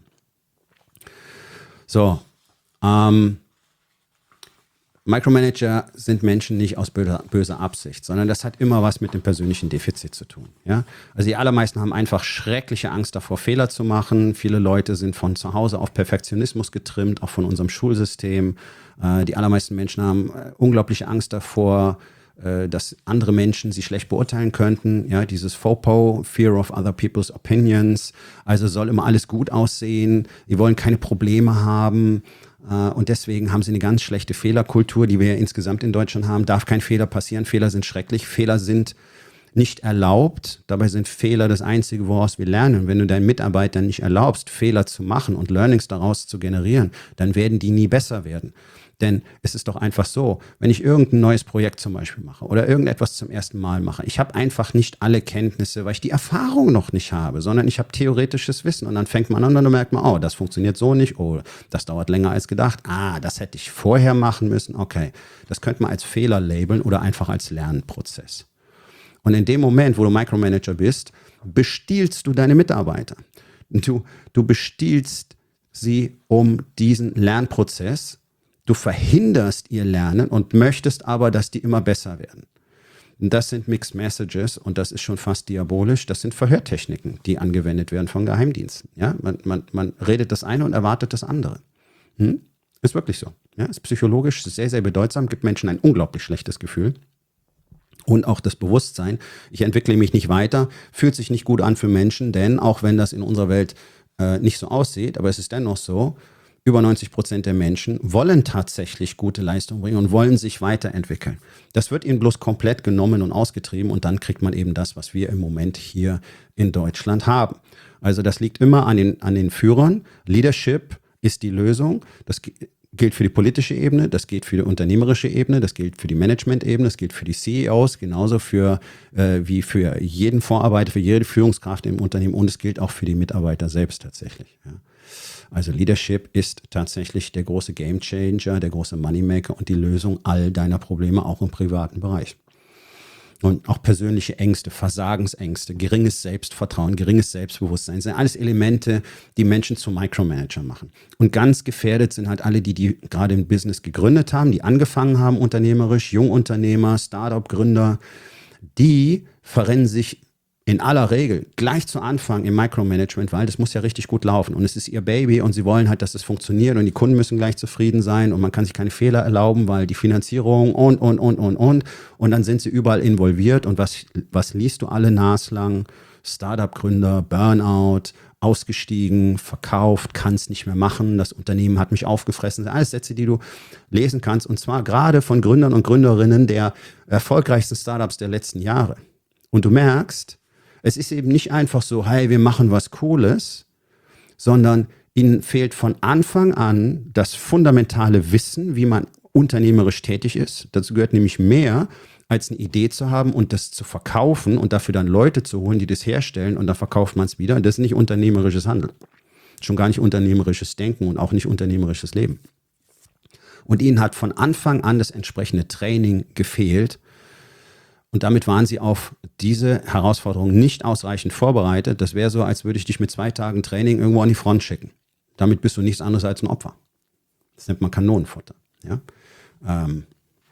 Speaker 1: So, ähm, Micromanager sind Menschen nicht aus böser, böser Absicht, sondern das hat immer was mit dem persönlichen Defizit zu tun. Ja? Also die allermeisten haben einfach schreckliche Angst davor, Fehler zu machen. Viele Leute sind von zu Hause auf Perfektionismus getrimmt, auch von unserem Schulsystem. Äh, die allermeisten Menschen haben äh, unglaubliche Angst davor, äh, dass andere Menschen sie schlecht beurteilen könnten. Ja? Dieses FOPO, Fear of Other People's Opinions. Also soll immer alles gut aussehen. Die wollen keine Probleme haben. Und deswegen haben sie eine ganz schlechte Fehlerkultur, die wir ja insgesamt in Deutschland haben. Darf kein Fehler passieren. Fehler sind schrecklich. Fehler sind nicht erlaubt. Dabei sind Fehler das Einzige, woraus wir lernen. Und wenn du deinen Mitarbeitern nicht erlaubst, Fehler zu machen und Learnings daraus zu generieren, dann werden die nie besser werden. Denn es ist doch einfach so, wenn ich irgendein neues Projekt zum Beispiel mache oder irgendetwas zum ersten Mal mache, ich habe einfach nicht alle Kenntnisse, weil ich die Erfahrung noch nicht habe, sondern ich habe theoretisches Wissen und dann fängt man an und dann merkt man, oh, das funktioniert so nicht, oh, das dauert länger als gedacht, ah, das hätte ich vorher machen müssen, okay. Das könnte man als Fehler labeln oder einfach als Lernprozess. Und in dem Moment, wo du Micromanager bist, bestiehlst du deine Mitarbeiter. Du, du bestiehlst sie um diesen Lernprozess. Du verhinderst ihr Lernen und möchtest aber, dass die immer besser werden. Und das sind Mixed Messages und das ist schon fast diabolisch. Das sind Verhörtechniken, die angewendet werden von Geheimdiensten. Ja? Man, man, man redet das eine und erwartet das andere. Hm? Ist wirklich so. Ja? Ist psychologisch sehr, sehr bedeutsam, gibt Menschen ein unglaublich schlechtes Gefühl. Und auch das Bewusstsein, ich entwickle mich nicht weiter, fühlt sich nicht gut an für Menschen, denn auch wenn das in unserer Welt äh, nicht so aussieht, aber es ist dennoch so, über neunzig Prozent der Menschen wollen tatsächlich gute Leistung bringen und wollen sich weiterentwickeln. Das wird ihnen bloß komplett genommen und ausgetrieben und dann kriegt man eben das, was wir im Moment hier in Deutschland haben. Also das liegt immer an den, an den Führern. Leadership ist die Lösung. Das gilt für die politische Ebene, das gilt für die unternehmerische Ebene, das gilt für die Management-Ebene, das gilt für die C E Os, genauso für, äh, wie für jeden Vorarbeiter, für jede Führungskraft im Unternehmen und es gilt auch für die Mitarbeiter selbst tatsächlich. Ja. Also Leadership ist tatsächlich der große Gamechanger, der große Moneymaker und die Lösung all deiner Probleme, auch im privaten Bereich. Und auch persönliche Ängste, Versagensängste, geringes Selbstvertrauen, geringes Selbstbewusstsein sind alles Elemente, die Menschen zu Micromanager machen. Und ganz gefährdet sind halt alle, die, die gerade ein Business gegründet haben, die angefangen haben unternehmerisch, Jungunternehmer, Startup-Gründer, die verrennen sich in aller Regel gleich zu Anfang im Micromanagement, weil das muss ja richtig gut laufen und es ist ihr Baby und sie wollen halt, dass es funktioniert und die Kunden müssen gleich zufrieden sein und man kann sich keine Fehler erlauben, weil die Finanzierung und, und, und, und, und und dann sind sie überall involviert und was, was liest du alle naslang? Startup-Gründer, Burnout, ausgestiegen, verkauft, kann es nicht mehr machen, das Unternehmen hat mich aufgefressen. Das sind alles Sätze, die du lesen kannst und zwar gerade von Gründern und Gründerinnen der erfolgreichsten Startups der letzten Jahre. Und du merkst, es ist eben nicht einfach so, hey, wir machen was Cooles, sondern ihnen fehlt von Anfang an das fundamentale Wissen, wie man unternehmerisch tätig ist. Dazu gehört nämlich mehr, als eine Idee zu haben und das zu verkaufen und dafür dann Leute zu holen, die das herstellen und dann verkauft man es wieder. Und das ist nicht unternehmerisches Handeln. Schon gar nicht unternehmerisches Denken und auch nicht unternehmerisches Leben. Und ihnen hat von Anfang an das entsprechende Training gefehlt. Und damit waren sie auf diese Herausforderung nicht ausreichend vorbereitet. Das wäre so, als würde ich dich mit zwei Tagen Training irgendwo an die Front schicken. Damit bist du nichts anderes als ein Opfer. Das nennt man Kanonenfutter. Ja? Ähm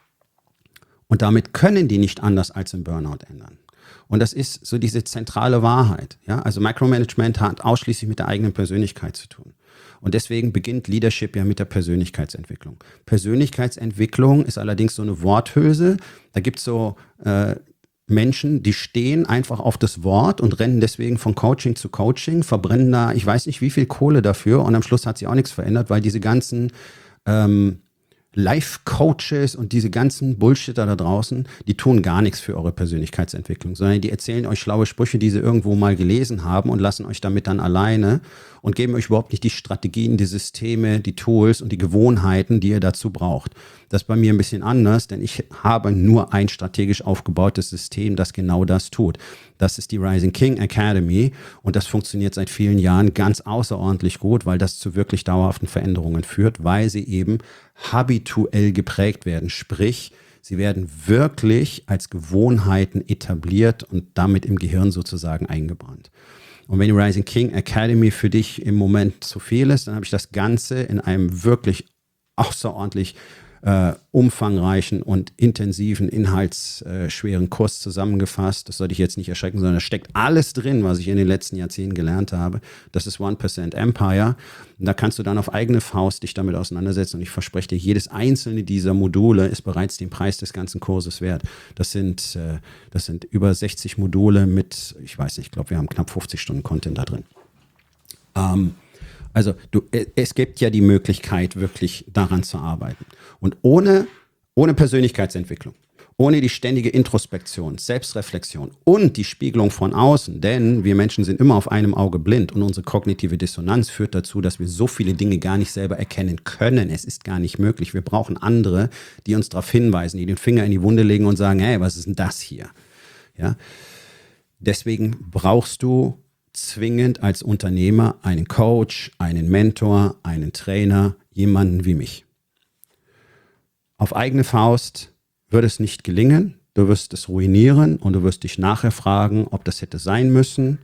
Speaker 1: und damit können die nicht anders als im Burnout ändern. Und das ist so diese zentrale Wahrheit. Ja? Also Micromanagement hat ausschließlich mit der eigenen Persönlichkeit zu tun. Und deswegen beginnt Leadership ja mit der Persönlichkeitsentwicklung. Persönlichkeitsentwicklung ist allerdings so eine Worthülse. Da gibt es so äh, Menschen, die stehen einfach auf das Wort und rennen deswegen von Coaching zu Coaching, verbrennen da, ich weiß nicht wie viel Kohle dafür und am Schluss hat sich auch nichts verändert, weil diese ganzen ähm, Life-Coaches und diese ganzen Bullshitter da draußen, die tun gar nichts für eure Persönlichkeitsentwicklung, sondern die erzählen euch schlaue Sprüche, die sie irgendwo mal gelesen haben und lassen euch damit dann alleine und geben euch überhaupt nicht die Strategien, die Systeme, die Tools und die Gewohnheiten, die ihr dazu braucht. Das ist bei mir ein bisschen anders, denn ich habe nur ein strategisch aufgebautes System, das genau das tut. Das ist die Rising King Academy und das funktioniert seit vielen Jahren ganz außerordentlich gut, weil das zu wirklich dauerhaften Veränderungen führt, weil sie eben habituell geprägt werden. Sprich, sie werden wirklich als Gewohnheiten etabliert und damit im Gehirn sozusagen eingebrannt. Und wenn die Rising King Academy für dich im Moment zu viel ist, dann habe ich das Ganze in einem wirklich außerordentlich äh, umfangreichen und intensiven, inhaltsschweren Kurs zusammengefasst. Das soll dich jetzt nicht erschrecken, sondern da steckt alles drin, was ich in den letzten Jahrzehnten gelernt habe. Das ist one percent Empire. Und da kannst du dann auf eigene Faust dich damit auseinandersetzen. Und ich verspreche dir, jedes einzelne dieser Module ist bereits den Preis des ganzen Kurses wert. Das sind, äh, das sind über sechzig Module mit, ich weiß nicht, ich glaube, wir haben knapp fünfzig Stunden Content da drin. Ähm, Also du, es gibt ja die Möglichkeit, wirklich daran zu arbeiten. Und ohne, ohne Persönlichkeitsentwicklung, Ohne die ständige Introspektion, Selbstreflexion und die Spiegelung von außen, denn wir Menschen sind immer auf einem Auge blind und unsere kognitive Dissonanz führt dazu, dass wir so viele Dinge gar nicht selber erkennen können. Es ist gar nicht möglich. Wir brauchen andere, die uns darauf hinweisen, die den Finger in die Wunde legen und sagen, hey, was ist denn das hier? Ja? Deswegen brauchst du zwingend als Unternehmer einen Coach, einen Mentor, einen Trainer, jemanden wie mich. Auf eigene Faust wird es nicht gelingen, du wirst es ruinieren und du wirst dich nachher fragen, ob das hätte sein müssen.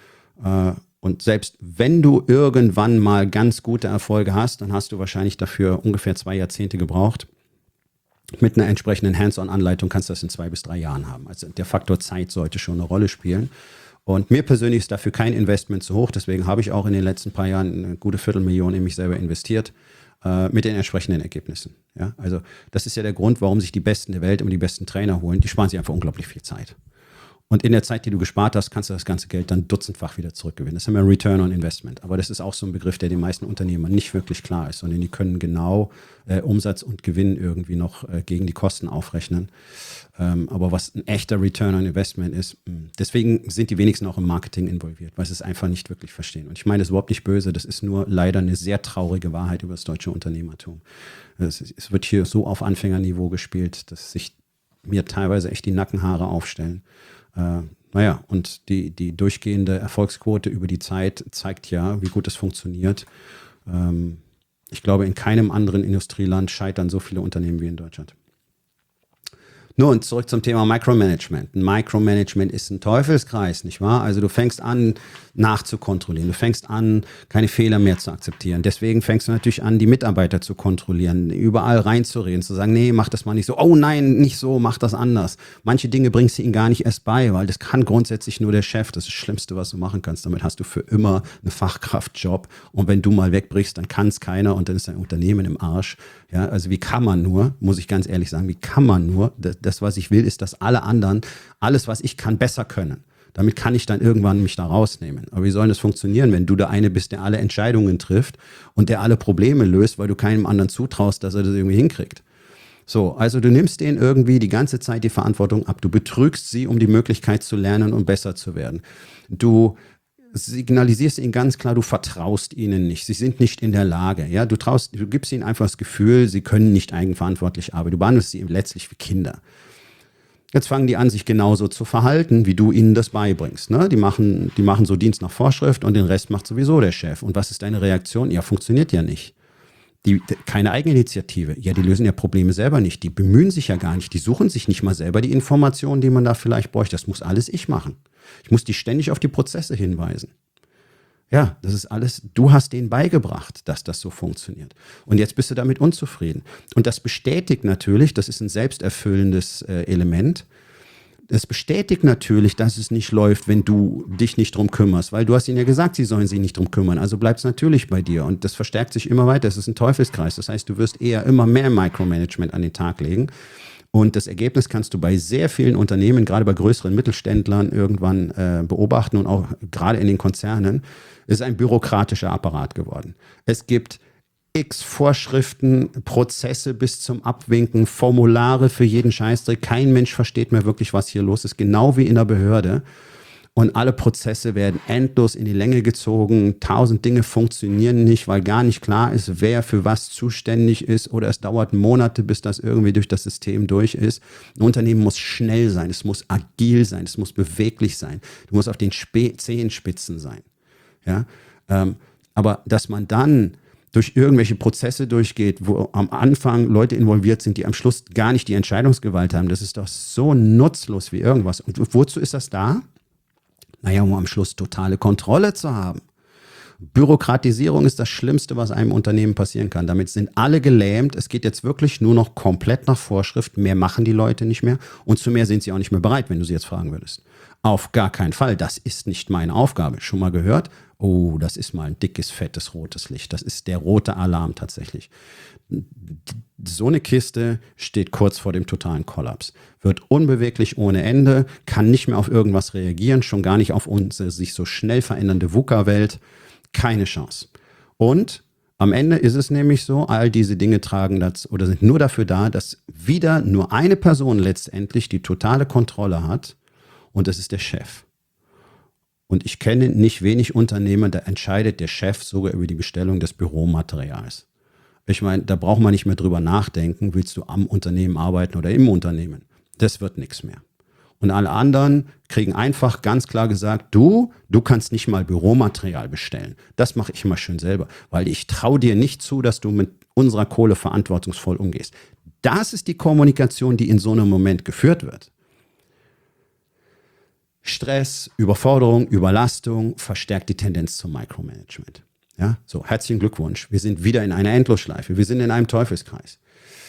Speaker 1: Und selbst wenn du irgendwann mal ganz gute Erfolge hast, dann hast du wahrscheinlich dafür ungefähr zwei Jahrzehnte gebraucht. Mit einer entsprechenden Hands-on-Anleitung kannst du das in zwei bis drei Jahren haben. Also der Faktor Zeit sollte schon eine Rolle spielen. Und mir persönlich ist dafür kein Investment zu hoch, deswegen habe ich auch in den letzten paar Jahren eine gute Viertelmillion in mich selber investiert. Mit den entsprechenden Ergebnissen. Ja, also das ist ja der Grund, warum sich die Besten der Welt immer die besten Trainer holen. Die sparen sich einfach unglaublich viel Zeit. Und in der Zeit, die du gespart hast, kannst du das ganze Geld dann dutzendfach wieder zurückgewinnen. Das ist ja Return on Investment. Aber das ist auch so ein Begriff, der den meisten Unternehmern nicht wirklich klar ist, sondern die können genau äh, Umsatz und Gewinn irgendwie noch äh, gegen die Kosten aufrechnen. Ähm, aber was ein echter Return on Investment ist, mh, deswegen sind die wenigsten auch im Marketing involviert, weil sie es einfach nicht wirklich verstehen. Und ich meine das ist überhaupt nicht böse, das ist nur leider eine sehr traurige Wahrheit über das deutsche Unternehmertum. Es, es wird hier so auf Anfängerniveau gespielt, dass sich mir teilweise echt die Nackenhaare aufstellen. Äh, naja, und die, die durchgehende Erfolgsquote über die Zeit zeigt ja, wie gut es funktioniert. Ähm, ich glaube, in keinem anderen Industrieland scheitern so viele Unternehmen wie in Deutschland. Nun, zurück zum Thema Micromanagement. Ein Micromanagement ist ein Teufelskreis, nicht wahr? Also du fängst an, nachzukontrollieren. Du fängst an, keine Fehler mehr zu akzeptieren. Deswegen fängst du natürlich an, die Mitarbeiter zu kontrollieren, überall reinzureden, zu sagen, nee, mach das mal nicht so. Oh nein, nicht so, mach das anders. Manche Dinge bringst du ihnen gar nicht erst bei, weil das kann grundsätzlich nur der Chef. Das ist das Schlimmste, was du machen kannst. Damit hast du für immer einen Fachkraftjob. Und wenn du mal wegbrichst, dann kann es keiner und dann ist dein Unternehmen im Arsch. Ja, also wie kann man nur, muss ich ganz ehrlich sagen, wie kann man nur, das, das was ich will, ist, dass alle anderen, alles, was ich kann, besser können. Damit kann ich dann irgendwann mich da rausnehmen. Aber wie soll das funktionieren, wenn du der eine bist, der alle Entscheidungen trifft und der alle Probleme löst, weil du keinem anderen zutraust, dass er das irgendwie hinkriegt? So, also du nimmst denen irgendwie die ganze Zeit die Verantwortung ab. Du betrügst sie, um die Möglichkeit zu lernen und besser zu werden. Du signalisierst ihnen ganz klar, du vertraust ihnen nicht. Sie sind nicht in der Lage. Ja, du traust, du gibst ihnen einfach das Gefühl, sie können nicht eigenverantwortlich arbeiten. Du behandelst sie letztlich wie Kinder. Jetzt fangen die an, sich genauso zu verhalten, wie du ihnen das beibringst. Ne? Die machen, die machen so Dienst nach Vorschrift und den Rest macht sowieso der Chef. Und was ist deine Reaktion? Ja, funktioniert ja nicht. Die, keine Eigeninitiative. Ja, die lösen ja Probleme selber nicht. Die bemühen sich ja gar nicht. Die suchen sich nicht mal selber die Informationen, die man da vielleicht bräuchte. Das muss alles ich machen. Ich muss die ständig auf die Prozesse hinweisen. Ja, das ist alles, du hast denen beigebracht, dass das so funktioniert. Und jetzt bist du damit unzufrieden. Und das bestätigt natürlich, das ist ein selbsterfüllendes äh, Element, es bestätigt natürlich, dass es nicht läuft, wenn du dich nicht drum kümmerst, weil du hast ihnen ja gesagt, sie sollen sich nicht drum kümmern, also bleibt es natürlich bei dir und das verstärkt sich immer weiter, es ist ein Teufelskreis, das heißt, du wirst eher immer mehr Micromanagement an den Tag legen und das Ergebnis kannst du bei sehr vielen Unternehmen, gerade bei größeren Mittelständlern irgendwann äh, beobachten und auch gerade in den Konzernen, ist ein bürokratischer Apparat geworden. Es gibt x Vorschriften, Prozesse bis zum Abwinken, Formulare für jeden Scheißdreck. Kein Mensch versteht mehr wirklich, was hier los ist, genau wie in der Behörde. Und alle Prozesse werden endlos in die Länge gezogen. Tausend Dinge funktionieren nicht, weil gar nicht klar ist, wer für was zuständig ist. Oder es dauert Monate, bis das irgendwie durch das System durch ist. Ein Unternehmen muss schnell sein, es muss agil sein, es muss beweglich sein. Du musst auf den Spe- Zehenspitzen sein. Ja? Ähm, aber dass man dann durch irgendwelche Prozesse durchgeht, wo am Anfang Leute involviert sind, die am Schluss gar nicht die Entscheidungsgewalt haben, das ist doch so nutzlos wie irgendwas. Und wozu ist das da? Naja, um am Schluss totale Kontrolle zu haben. Bürokratisierung ist das Schlimmste, was einem Unternehmen passieren kann. Damit sind alle gelähmt. Es geht jetzt wirklich nur noch komplett nach Vorschrift. Mehr machen die Leute nicht mehr. Und zu mehr sind sie auch nicht mehr bereit, wenn du sie jetzt fragen würdest. Auf gar keinen Fall. Das ist nicht meine Aufgabe. Schon mal gehört? Oh, das ist mal ein dickes, fettes, rotes Licht. Das ist der rote Alarm tatsächlich. So eine Kiste steht kurz vor dem totalen Kollaps. Wird unbeweglich ohne Ende, kann nicht mehr auf irgendwas reagieren, schon gar nicht auf unsere sich so schnell verändernde VUCA-Welt. Keine Chance. Und Am Ende ist es nämlich so, all diese Dinge tragen das oder sind nur dafür da, dass wieder nur eine Person letztendlich die totale Kontrolle hat und das ist der Chef. Und ich kenne nicht wenig Unternehmen, da entscheidet der Chef sogar über die Bestellung des Büromaterials. Ich meine, da braucht man nicht mehr drüber nachdenken, willst du am Unternehmen arbeiten oder im Unternehmen. Das wird nichts mehr. Und alle anderen kriegen einfach ganz klar gesagt, du, du kannst nicht mal Büromaterial bestellen. Das mache ich immer schön selber, weil ich traue dir nicht zu, dass du mit unserer Kohle verantwortungsvoll umgehst. Das ist die Kommunikation, die in so einem Moment geführt wird. Stress, Überforderung, Überlastung verstärkt die Tendenz zum Micromanagement. Ja, so, herzlichen Glückwunsch. Wir sind wieder in einer Endlosschleife. Wir sind in einem Teufelskreis.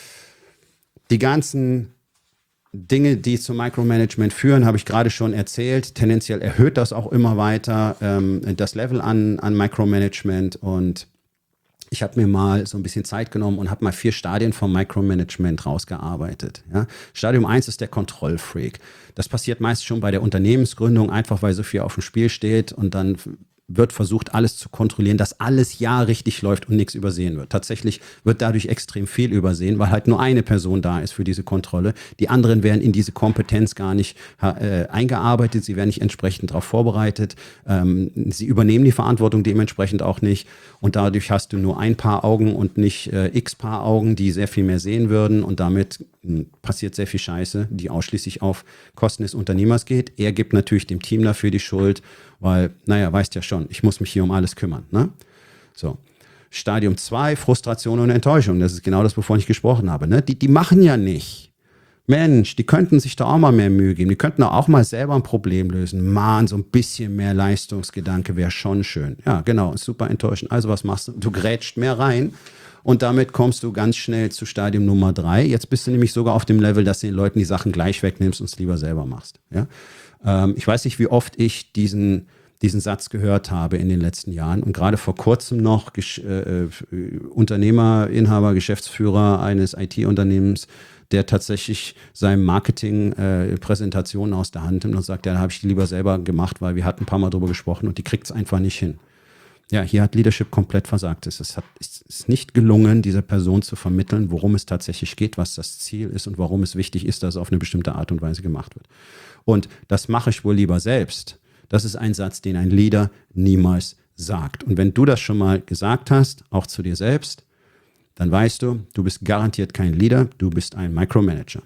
Speaker 1: Die ganzen Dinge, die zum Micromanagement führen, habe ich gerade schon erzählt. Tendenziell erhöht das auch immer weiter, ähm, das Level an, an Micromanagement. Und ich habe mir mal so ein bisschen Zeit genommen und habe mal vier Stadien vom Micromanagement rausgearbeitet. Ja? Stadium eins ist der Kontrollfreak. Das passiert meist schon bei der Unternehmensgründung, einfach weil so viel auf dem Spiel steht und dann wird versucht, alles zu kontrollieren, dass alles ja richtig läuft und nichts übersehen wird. Tatsächlich wird dadurch extrem viel übersehen, weil halt nur eine Person da ist für diese Kontrolle. Die anderen werden in diese Kompetenz gar nicht äh, eingearbeitet, sie werden nicht entsprechend darauf vorbereitet, ähm, sie übernehmen die Verantwortung dementsprechend auch nicht und dadurch hast du nur ein Paar Augen und nicht äh, x Paar Augen, die sehr viel mehr sehen würden und damit mh, passiert sehr viel Scheiße, die ausschließlich auf Kosten des Unternehmers geht. Er gibt natürlich dem Team dafür die Schuld, weil, naja, weißt ja schon, ich muss mich hier um alles kümmern. Ne? So. Stadium zwei, Frustration und Enttäuschung. Das ist genau das, wovon ich gesprochen habe. Ne? Die, die machen ja nicht. Mensch, die könnten sich da auch mal mehr Mühe geben. Die könnten auch mal selber ein Problem lösen. Mann, so ein bisschen mehr Leistungsgedanke wäre schon schön. Ja, genau, ist super enttäuschend. Also was machst du? Du grätscht mehr rein und damit kommst du ganz schnell zu Stadium Nummer drei. Jetzt bist du nämlich sogar auf dem Level, dass du den Leuten die Sachen gleich wegnimmst und es lieber selber machst. Ja? Ähm, ich weiß nicht, wie oft ich diesen, diesen Satz gehört habe in den letzten Jahren und gerade vor kurzem noch Gesch- äh, Unternehmer, Inhaber, Geschäftsführer eines I T-Unternehmens, der tatsächlich seinem Marketing äh, Präsentationen aus der Hand nimmt und sagt, ja, da habe ich die lieber selber gemacht, weil wir hatten ein paar Mal drüber gesprochen und die kriegt es einfach nicht hin. Ja, hier hat Leadership komplett versagt. Es hat, es ist nicht gelungen, dieser Person zu vermitteln, worum es tatsächlich geht, was das Ziel ist und warum es wichtig ist, dass es auf eine bestimmte Art und Weise gemacht wird. Und das mache ich wohl lieber selbst. Das ist ein Satz, den ein Leader niemals sagt. Und wenn du das schon mal gesagt hast, auch zu dir selbst, dann weißt du, du bist garantiert kein Leader, du bist ein Micromanager.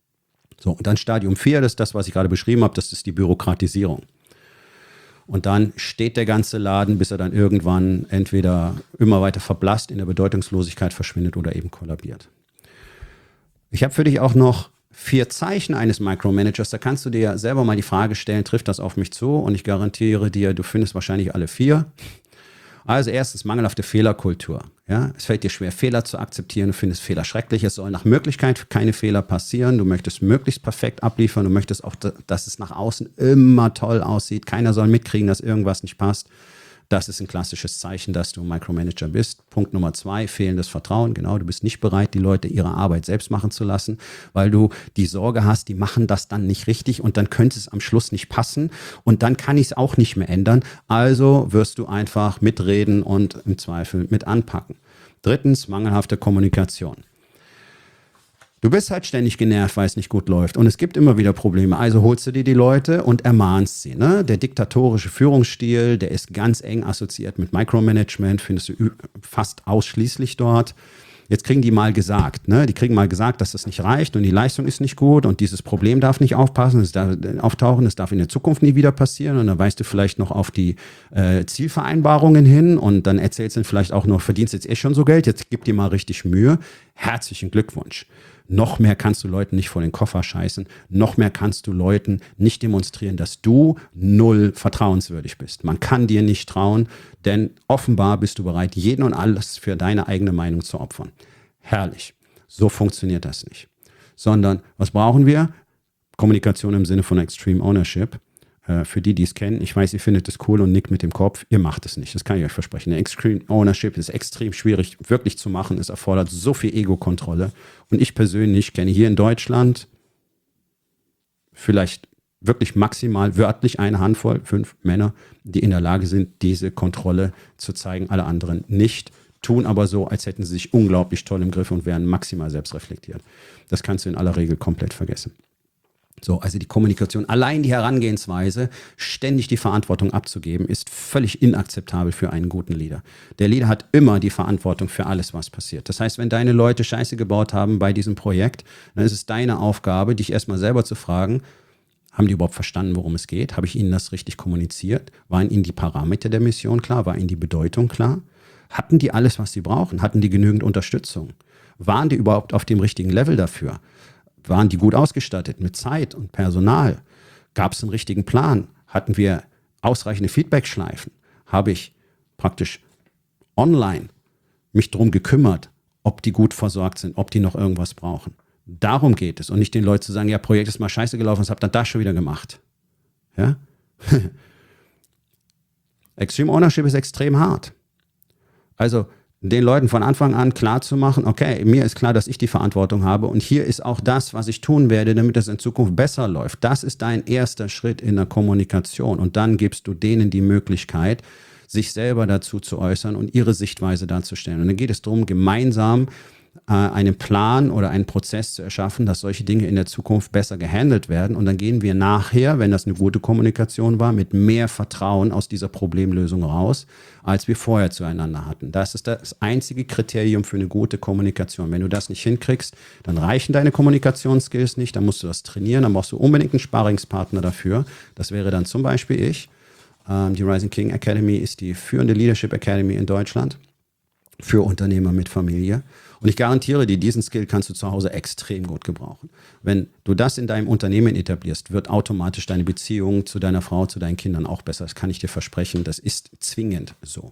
Speaker 1: So, und dann Stadium vier, das ist das, was ich gerade beschrieben habe, das ist die Bürokratisierung. Und dann steht der ganze Laden, bis er dann irgendwann entweder immer weiter verblasst, in der Bedeutungslosigkeit verschwindet oder eben kollabiert. Ich habe für dich auch noch vier Zeichen eines Micromanagers. Da kannst du dir selber mal die Frage stellen, trifft das auf mich zu? Und ich garantiere dir, du findest wahrscheinlich alle vier. Also erstens mangelhafte Fehlerkultur. Ja, es fällt dir schwer, Fehler zu akzeptieren. Du findest Fehler schrecklich. Es soll nach Möglichkeit keine Fehler passieren. Du möchtest möglichst perfekt abliefern. Du möchtest auch, dass es nach außen immer toll aussieht. Keiner soll mitkriegen, dass irgendwas nicht passt. Das ist ein klassisches Zeichen, dass du ein Micromanager bist. Punkt Nummer zwei, fehlendes Vertrauen. Genau, du bist nicht bereit, die Leute ihre Arbeit selbst machen zu lassen, weil du die Sorge hast, die machen das dann nicht richtig und dann könnte es am Schluss nicht passen und dann kann ich es auch nicht mehr ändern. Also wirst du einfach mitreden und im Zweifel mit anpacken. Drittens, mangelhafte Kommunikation. Du bist halt ständig genervt, weil es nicht gut läuft. Und es gibt immer wieder Probleme. Also holst du dir die Leute und ermahnst sie. Ne? Der diktatorische Führungsstil, der ist ganz eng assoziiert mit Micromanagement, findest du fast ausschließlich dort. Jetzt kriegen die mal gesagt, ne? Die kriegen mal gesagt, dass das nicht reicht und die Leistung ist nicht gut und dieses Problem darf nicht aufpassen, es darf auftauchen, es darf in der Zukunft nie wieder passieren und dann weist du vielleicht noch auf die äh, Zielvereinbarungen hin und dann erzählst du vielleicht auch noch, verdienst jetzt eh schon so Geld, jetzt gib dir mal richtig Mühe. Herzlichen Glückwunsch. Noch mehr kannst du Leuten nicht vor den Koffer scheißen. Noch mehr kannst du Leuten nicht demonstrieren, dass du null vertrauenswürdig bist. Man kann dir nicht trauen, denn offenbar bist du bereit, jeden und alles für deine eigene Meinung zu opfern. Herrlich. So funktioniert das nicht. Sondern, was brauchen wir? Kommunikation im Sinne von Extreme Ownership. Für die, die es kennen, ich weiß, ihr findet es cool und nickt mit dem Kopf, ihr macht es nicht, das kann ich euch versprechen. Eine Extreme Ownership ist extrem schwierig wirklich zu machen, es erfordert so viel Ego-Kontrolle und ich persönlich kenne hier in Deutschland vielleicht wirklich maximal wörtlich eine Handvoll, fünf Männer, die in der Lage sind, diese Kontrolle zu zeigen, alle anderen nicht. tun aber so, als hätten sie sich unglaublich toll im Griff und wären maximal selbstreflektiert. Das kannst du in aller Regel komplett vergessen. So, also die Kommunikation, allein die Herangehensweise, ständig die Verantwortung abzugeben, ist völlig inakzeptabel für einen guten Leader. Der Leader hat immer die Verantwortung für alles, was passiert. Das heißt, wenn deine Leute Scheiße gebaut haben bei diesem Projekt, dann ist es deine Aufgabe, dich erstmal selber zu fragen, haben die überhaupt verstanden, worum es geht? Habe ich ihnen das richtig kommuniziert? Waren ihnen die Parameter der Mission klar? War ihnen die Bedeutung klar? Hatten die alles, was sie brauchen? Hatten die genügend Unterstützung? Waren die überhaupt auf dem richtigen Level dafür? Waren die gut ausgestattet mit Zeit und Personal? Gab es einen richtigen Plan? Hatten wir ausreichende Feedback-Schleifen? Habe ich praktisch online mich darum gekümmert, ob die gut versorgt sind, ob die noch irgendwas brauchen? Darum geht es und nicht den Leuten zu sagen, ja, Projekt ist mal scheiße gelaufen, was habt ihr das schon wieder gemacht? Ja? Extreme Ownership ist extrem hart. Also den Leuten von Anfang an klar zu machen, okay, mir ist klar, dass ich die Verantwortung habe und hier ist auch das, was ich tun werde, damit es in Zukunft besser läuft. Das ist dein erster Schritt in der Kommunikation und dann gibst du denen die Möglichkeit, sich selber dazu zu äußern und ihre Sichtweise darzustellen. Und dann geht es darum, gemeinsam äh, einen Plan oder einen Prozess zu erschaffen, dass solche Dinge in der Zukunft besser gehandelt werden und dann gehen wir nachher, wenn das eine gute Kommunikation war, mit mehr Vertrauen aus dieser Problemlösung raus, als wir vorher zueinander hatten. Das ist das einzige Kriterium für eine gute Kommunikation. Wenn du das nicht hinkriegst, dann reichen deine Kommunikationsskills nicht, dann musst du das trainieren, dann brauchst du unbedingt einen Sparringspartner dafür. Das wäre dann zum Beispiel ich. Ähm, die Rising King Academy ist die führende Leadership Academy in Deutschland für Unternehmer mit Familie. Und ich garantiere dir, diesen Skill kannst du zu Hause extrem gut gebrauchen. Wenn du das in deinem Unternehmen etablierst, wird automatisch deine Beziehung zu deiner Frau, zu deinen Kindern auch besser. Das kann ich dir versprechen. Das ist zwingend so.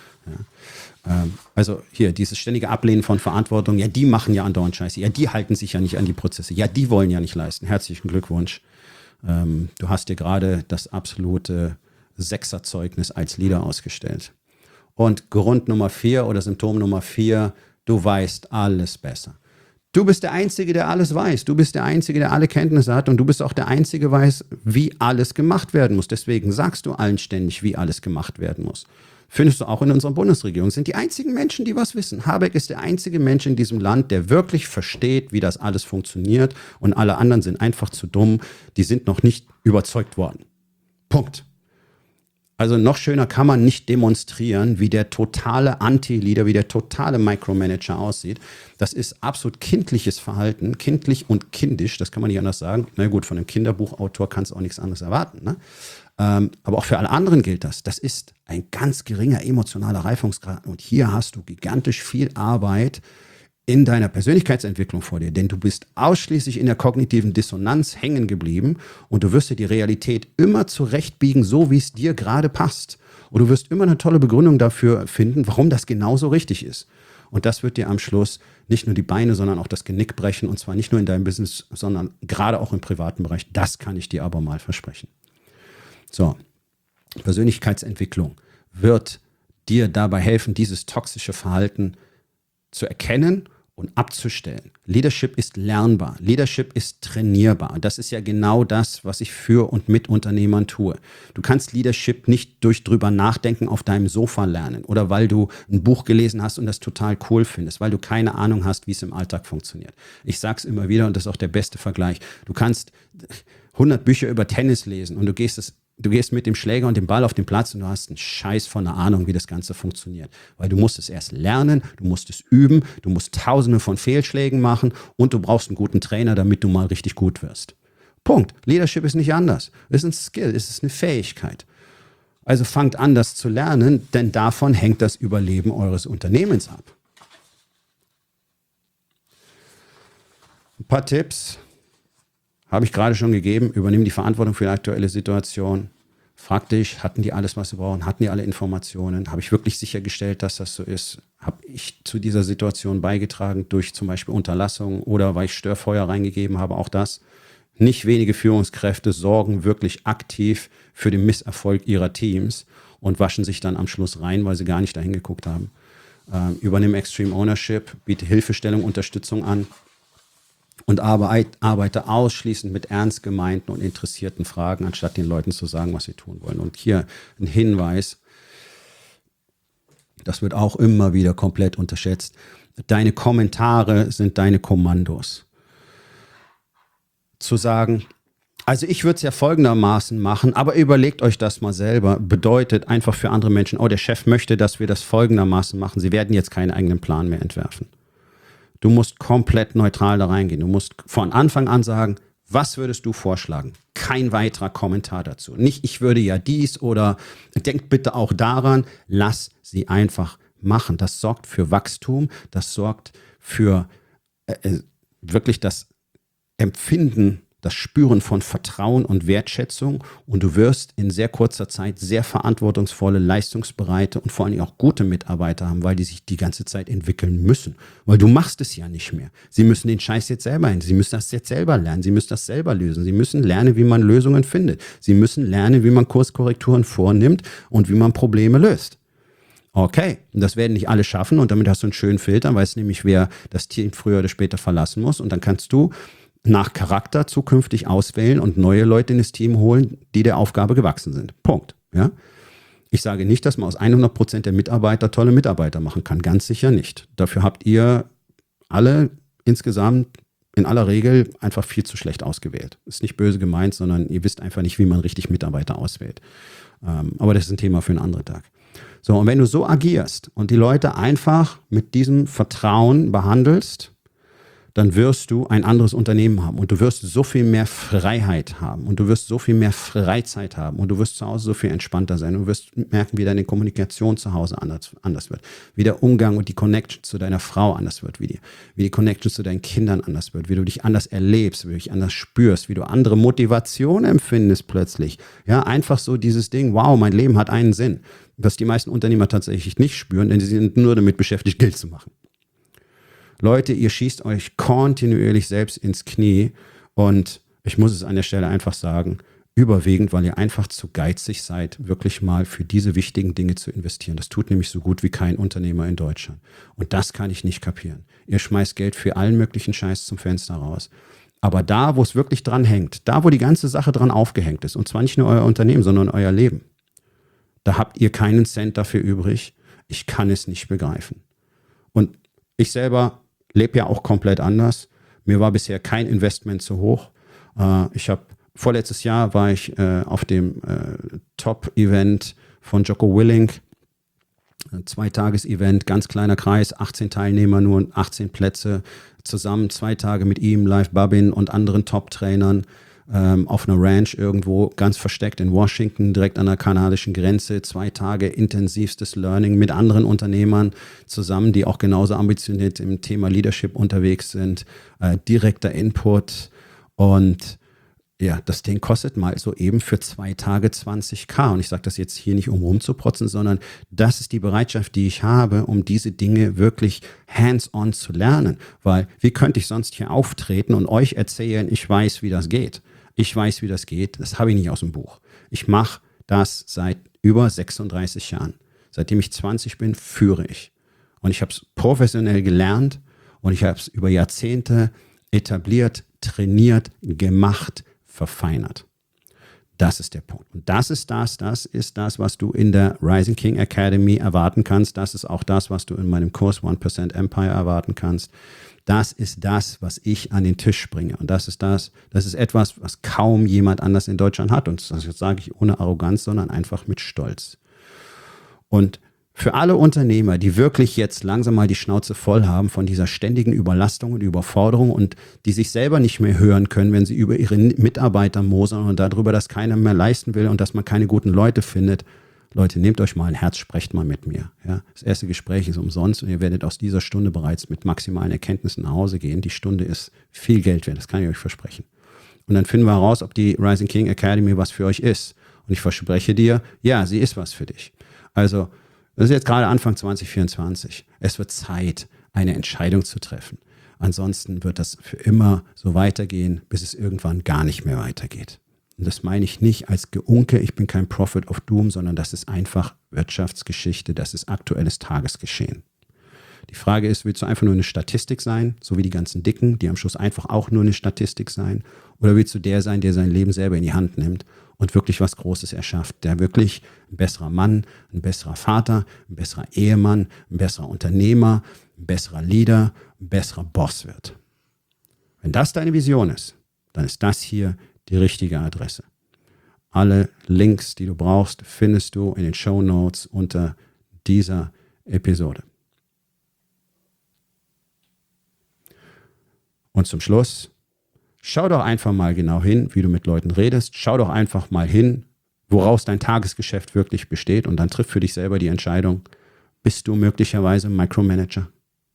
Speaker 1: Ja. Ähm, also hier, dieses ständige Ablehnen von Verantwortung. Ja, die machen ja andauernd Scheiße. Ja, die halten sich ja nicht an die Prozesse. Ja, die wollen ja nicht leisten. Herzlichen Glückwunsch. Ähm, du hast dir gerade das absolute Sechserzeugnis als Leader ausgestellt. Und Grund Nummer vier oder Symptom Nummer vier, du weißt alles besser. Du bist der Einzige, der alles weiß. Du bist der Einzige, der alle Kenntnisse hat und du bist auch der Einzige, der weiß, wie alles gemacht werden muss. Deswegen sagst du allen ständig, wie alles gemacht werden muss. Findest du auch in unserer Bundesregierung. Sind die einzigen Menschen, die was wissen. Habeck ist der einzige Mensch in diesem Land, der wirklich versteht, wie das alles funktioniert und alle anderen sind einfach zu dumm. Die sind noch nicht überzeugt worden. Punkt. Also noch schöner kann man nicht demonstrieren, wie der totale Anti-Leader, wie der totale Micromanager aussieht. Das ist absolut kindliches Verhalten, kindlich und kindisch, das kann man nicht anders sagen. Na gut, von einem Kinderbuchautor kannst du auch nichts anderes erwarten. Ne? Ähm, aber auch für alle anderen gilt das. Das ist ein ganz geringer emotionaler Reifungsgrad. Und hier hast du gigantisch viel Arbeit in deiner Persönlichkeitsentwicklung vor dir, denn du bist ausschließlich in der kognitiven Dissonanz hängen geblieben und du wirst dir die Realität immer zurechtbiegen, so wie es dir gerade passt. Und du wirst immer eine tolle Begründung dafür finden, warum das genauso richtig ist. Und das wird dir am Schluss nicht nur die Beine, sondern auch das Genick brechen und zwar nicht nur in deinem Business, sondern gerade auch im privaten Bereich. Das kann ich dir aber mal versprechen. So, Persönlichkeitsentwicklung wird dir dabei helfen, dieses toxische Verhalten zu erkennen und abzustellen. Leadership ist lernbar. Leadership ist trainierbar. Das ist ja genau das, was ich für und mit Unternehmern tue. Du kannst Leadership nicht durch drüber nachdenken auf deinem Sofa lernen oder weil du ein Buch gelesen hast und das total cool findest, weil du keine Ahnung hast, wie es im Alltag funktioniert. Ich sage es immer wieder und das ist auch der beste Vergleich. Du kannst hundert Bücher über Tennis lesen und du gehst es Du gehst mit dem Schläger und dem Ball auf den Platz und du hast einen Scheiß von einer Ahnung, wie das Ganze funktioniert. Weil du musst es erst lernen, du musst es üben, du musst tausende von Fehlschlägen machen und du brauchst einen guten Trainer, damit du mal richtig gut wirst. Punkt. Leadership ist nicht anders. Es ist ein Skill, es ist eine Fähigkeit. Also fangt an, das zu lernen, denn davon hängt das Überleben eures Unternehmens ab. Ein paar Tipps habe ich gerade schon gegeben. Übernimm die Verantwortung für die aktuelle Situation. Frag dich, hatten die alles, was sie brauchen? Hatten die alle Informationen? Habe ich wirklich sichergestellt, dass das so ist? Habe ich zu dieser Situation beigetragen durch zum Beispiel Unterlassung oder weil ich Störfeuer reingegeben habe? Auch das. Nicht wenige Führungskräfte sorgen wirklich aktiv für den Misserfolg ihrer Teams und waschen sich dann am Schluss rein, weil sie gar nicht dahin geguckt haben. Ähm, übernimm Extreme Ownership, biete Hilfestellung, Unterstützung an. Und arbeite ausschließend mit ernst gemeinten und interessierten Fragen, anstatt den Leuten zu sagen, was sie tun wollen. Und hier ein Hinweis. Das wird auch immer wieder komplett unterschätzt. Deine Kommentare sind deine Kommandos. Zu sagen, also ich würde es ja folgendermaßen machen, aber überlegt euch das mal selber, bedeutet einfach für andere Menschen, oh, der Chef möchte, dass wir das folgendermaßen machen. Sie werden jetzt keinen eigenen Plan mehr entwerfen. Du musst komplett neutral da reingehen. Du musst von Anfang an sagen, was würdest du vorschlagen? Kein weiterer Kommentar dazu. Nicht, ich würde ja dies oder denkt bitte auch daran, lass sie einfach machen. Das sorgt für Wachstum, das sorgt für äh, wirklich das Empfinden, das Spüren von Vertrauen und Wertschätzung und du wirst in sehr kurzer Zeit sehr verantwortungsvolle, leistungsbereite und vor allem auch gute Mitarbeiter haben, weil die sich die ganze Zeit entwickeln müssen. Weil du machst es ja nicht mehr. Sie müssen den Scheiß jetzt selber hin. Sie müssen das jetzt selber lernen. Sie müssen das selber lösen. Sie müssen lernen, wie man Lösungen findet. Sie müssen lernen, wie man Kurskorrekturen vornimmt und wie man Probleme löst. Okay, das werden nicht alle schaffen und damit hast du einen schönen Filter, weißt nämlich, wer das Team früher oder später verlassen muss und dann kannst du nach Charakter zukünftig auswählen und neue Leute in das Team holen, die der Aufgabe gewachsen sind. Punkt. Ja? Ich sage nicht, dass man aus hundert Prozent der Mitarbeiter tolle Mitarbeiter machen kann. Ganz sicher nicht. Dafür habt ihr alle insgesamt in aller Regel einfach viel zu schlecht ausgewählt. Ist nicht böse gemeint, sondern ihr wisst einfach nicht, wie man richtig Mitarbeiter auswählt. Ähm, aber das ist ein Thema für einen anderen Tag. So, und wenn du so agierst und die Leute einfach mit diesem Vertrauen behandelst, dann wirst du ein anderes Unternehmen haben und du wirst so viel mehr Freiheit haben und du wirst so viel mehr Freizeit haben und du wirst zu Hause so viel entspannter sein und du wirst merken, wie deine Kommunikation zu Hause anders, anders wird, wie der Umgang und die Connection zu deiner Frau anders wird, wie die, wie die Connection zu deinen Kindern anders wird, wie du dich anders erlebst, wie du dich anders spürst, wie du andere Motivation empfindest plötzlich. Ja, einfach so dieses Ding, wow, mein Leben hat einen Sinn, was die meisten Unternehmer tatsächlich nicht spüren, denn sie sind nur damit beschäftigt, Geld zu machen. Leute, ihr schießt euch kontinuierlich selbst ins Knie und ich muss es an der Stelle einfach sagen, überwiegend, weil ihr einfach zu geizig seid, wirklich mal für diese wichtigen Dinge zu investieren. Das tut nämlich so gut wie kein Unternehmer in Deutschland. Und das kann ich nicht kapieren. Ihr schmeißt Geld für allen möglichen Scheiß zum Fenster raus. Aber da, wo es wirklich dran hängt, da, wo die ganze Sache dran aufgehängt ist, und zwar nicht nur euer Unternehmen, sondern euer Leben, da habt ihr keinen Cent dafür übrig. Ich kann es nicht begreifen. Und ich selber lebe ja auch komplett anders. Mir war bisher kein Investment zu hoch. Äh, ich habe vorletztes Jahr war ich äh, auf dem äh, Top-Event von Jocko Willink. Ein Zweitages-Event, ganz kleiner Kreis, achtzehn Teilnehmer, nur achtzehn Plätze. Zusammen zwei Tage mit ihm, Live Babin und anderen Top-Trainern ähm, auf einer Ranch irgendwo, ganz versteckt in Washington, direkt an der kanadischen Grenze. Zwei Tage intensivstes Learning mit anderen Unternehmern zusammen, die auch genauso ambitioniert im Thema Leadership unterwegs sind. Äh, direkter Input und ja, das Ding kostet mal so eben für zwei Tage zwanzigtausend. Und ich sage das jetzt hier nicht, um rumzuprotzen, sondern das ist die Bereitschaft, die ich habe, um diese Dinge wirklich hands-on zu lernen. Weil wie könnte ich sonst hier auftreten und euch erzählen, ich weiß, wie das geht. Ich weiß, wie das geht. Das habe ich nicht aus dem Buch. Ich mache das seit über sechsunddreißig Jahren. Seitdem ich zwanzig bin, führe ich. Und ich habe es professionell gelernt und ich habe es über Jahrzehnte etabliert, trainiert, gemacht, verfeinert. Das ist der Punkt. Und das ist das, das ist das, was du in der Rising King Academy erwarten kannst. Das ist auch das, was du in meinem Kurs one percent Empire erwarten kannst. Das ist das, was ich an den Tisch bringe. Und das ist das, das ist etwas, was kaum jemand anders in Deutschland hat. Und das sage ich ohne Arroganz, sondern einfach mit Stolz. Und für alle Unternehmer, die wirklich jetzt langsam mal die Schnauze voll haben von dieser ständigen Überlastung und Überforderung und die sich selber nicht mehr hören können, wenn sie über ihre Mitarbeiter mosern und darüber, dass keiner mehr leisten will und dass man keine guten Leute findet. Leute, nehmt euch mal ein Herz, sprecht mal mit mir. Ja, das erste Gespräch ist umsonst und ihr werdet aus dieser Stunde bereits mit maximalen Erkenntnissen nach Hause gehen. Die Stunde ist viel Geld wert, das kann ich euch versprechen. Und dann finden wir heraus, ob die Rising King Academy was für euch ist. Und ich verspreche dir, ja, sie ist was für dich. Also, das ist jetzt gerade Anfang zwanzig vierundzwanzig. Es wird Zeit, eine Entscheidung zu treffen. Ansonsten wird das für immer so weitergehen, bis es irgendwann gar nicht mehr weitergeht. Und das meine ich nicht als Geunke, ich bin kein Prophet of Doom, sondern das ist einfach Wirtschaftsgeschichte, das ist aktuelles Tagesgeschehen. Die Frage ist, willst du einfach nur eine Statistik sein, so wie die ganzen Dicken, die am Schluss einfach auch nur eine Statistik sein? Oder willst du der sein, der sein Leben selber in die Hand nimmt und wirklich was Großes erschafft, der wirklich ein besserer Mann, ein besserer Vater, ein besserer Ehemann, ein besserer Unternehmer, ein besserer Leader, ein besserer Boss wird. Wenn das deine Vision ist, dann ist das hier die richtige Adresse. Alle Links, die du brauchst, findest du in den Shownotes unter dieser Episode. Und zum Schluss, schau doch einfach mal genau hin, wie du mit Leuten redest. Schau doch einfach mal hin, woraus dein Tagesgeschäft wirklich besteht und dann triff für dich selber die Entscheidung, bist du möglicherweise Micromanager?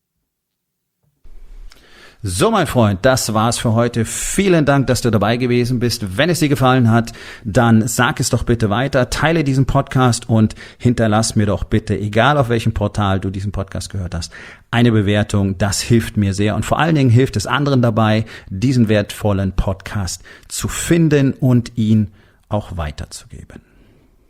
Speaker 1: So, mein Freund, das war's für heute. Vielen Dank, dass du dabei gewesen bist. Wenn es dir gefallen hat, dann sag es doch bitte weiter, teile diesen Podcast und hinterlass mir doch bitte, egal auf welchem Portal du diesen Podcast gehört hast, eine Bewertung. Das hilft mir sehr und vor allen Dingen hilft es anderen dabei, diesen wertvollen Podcast zu finden und ihn auch weiterzugeben.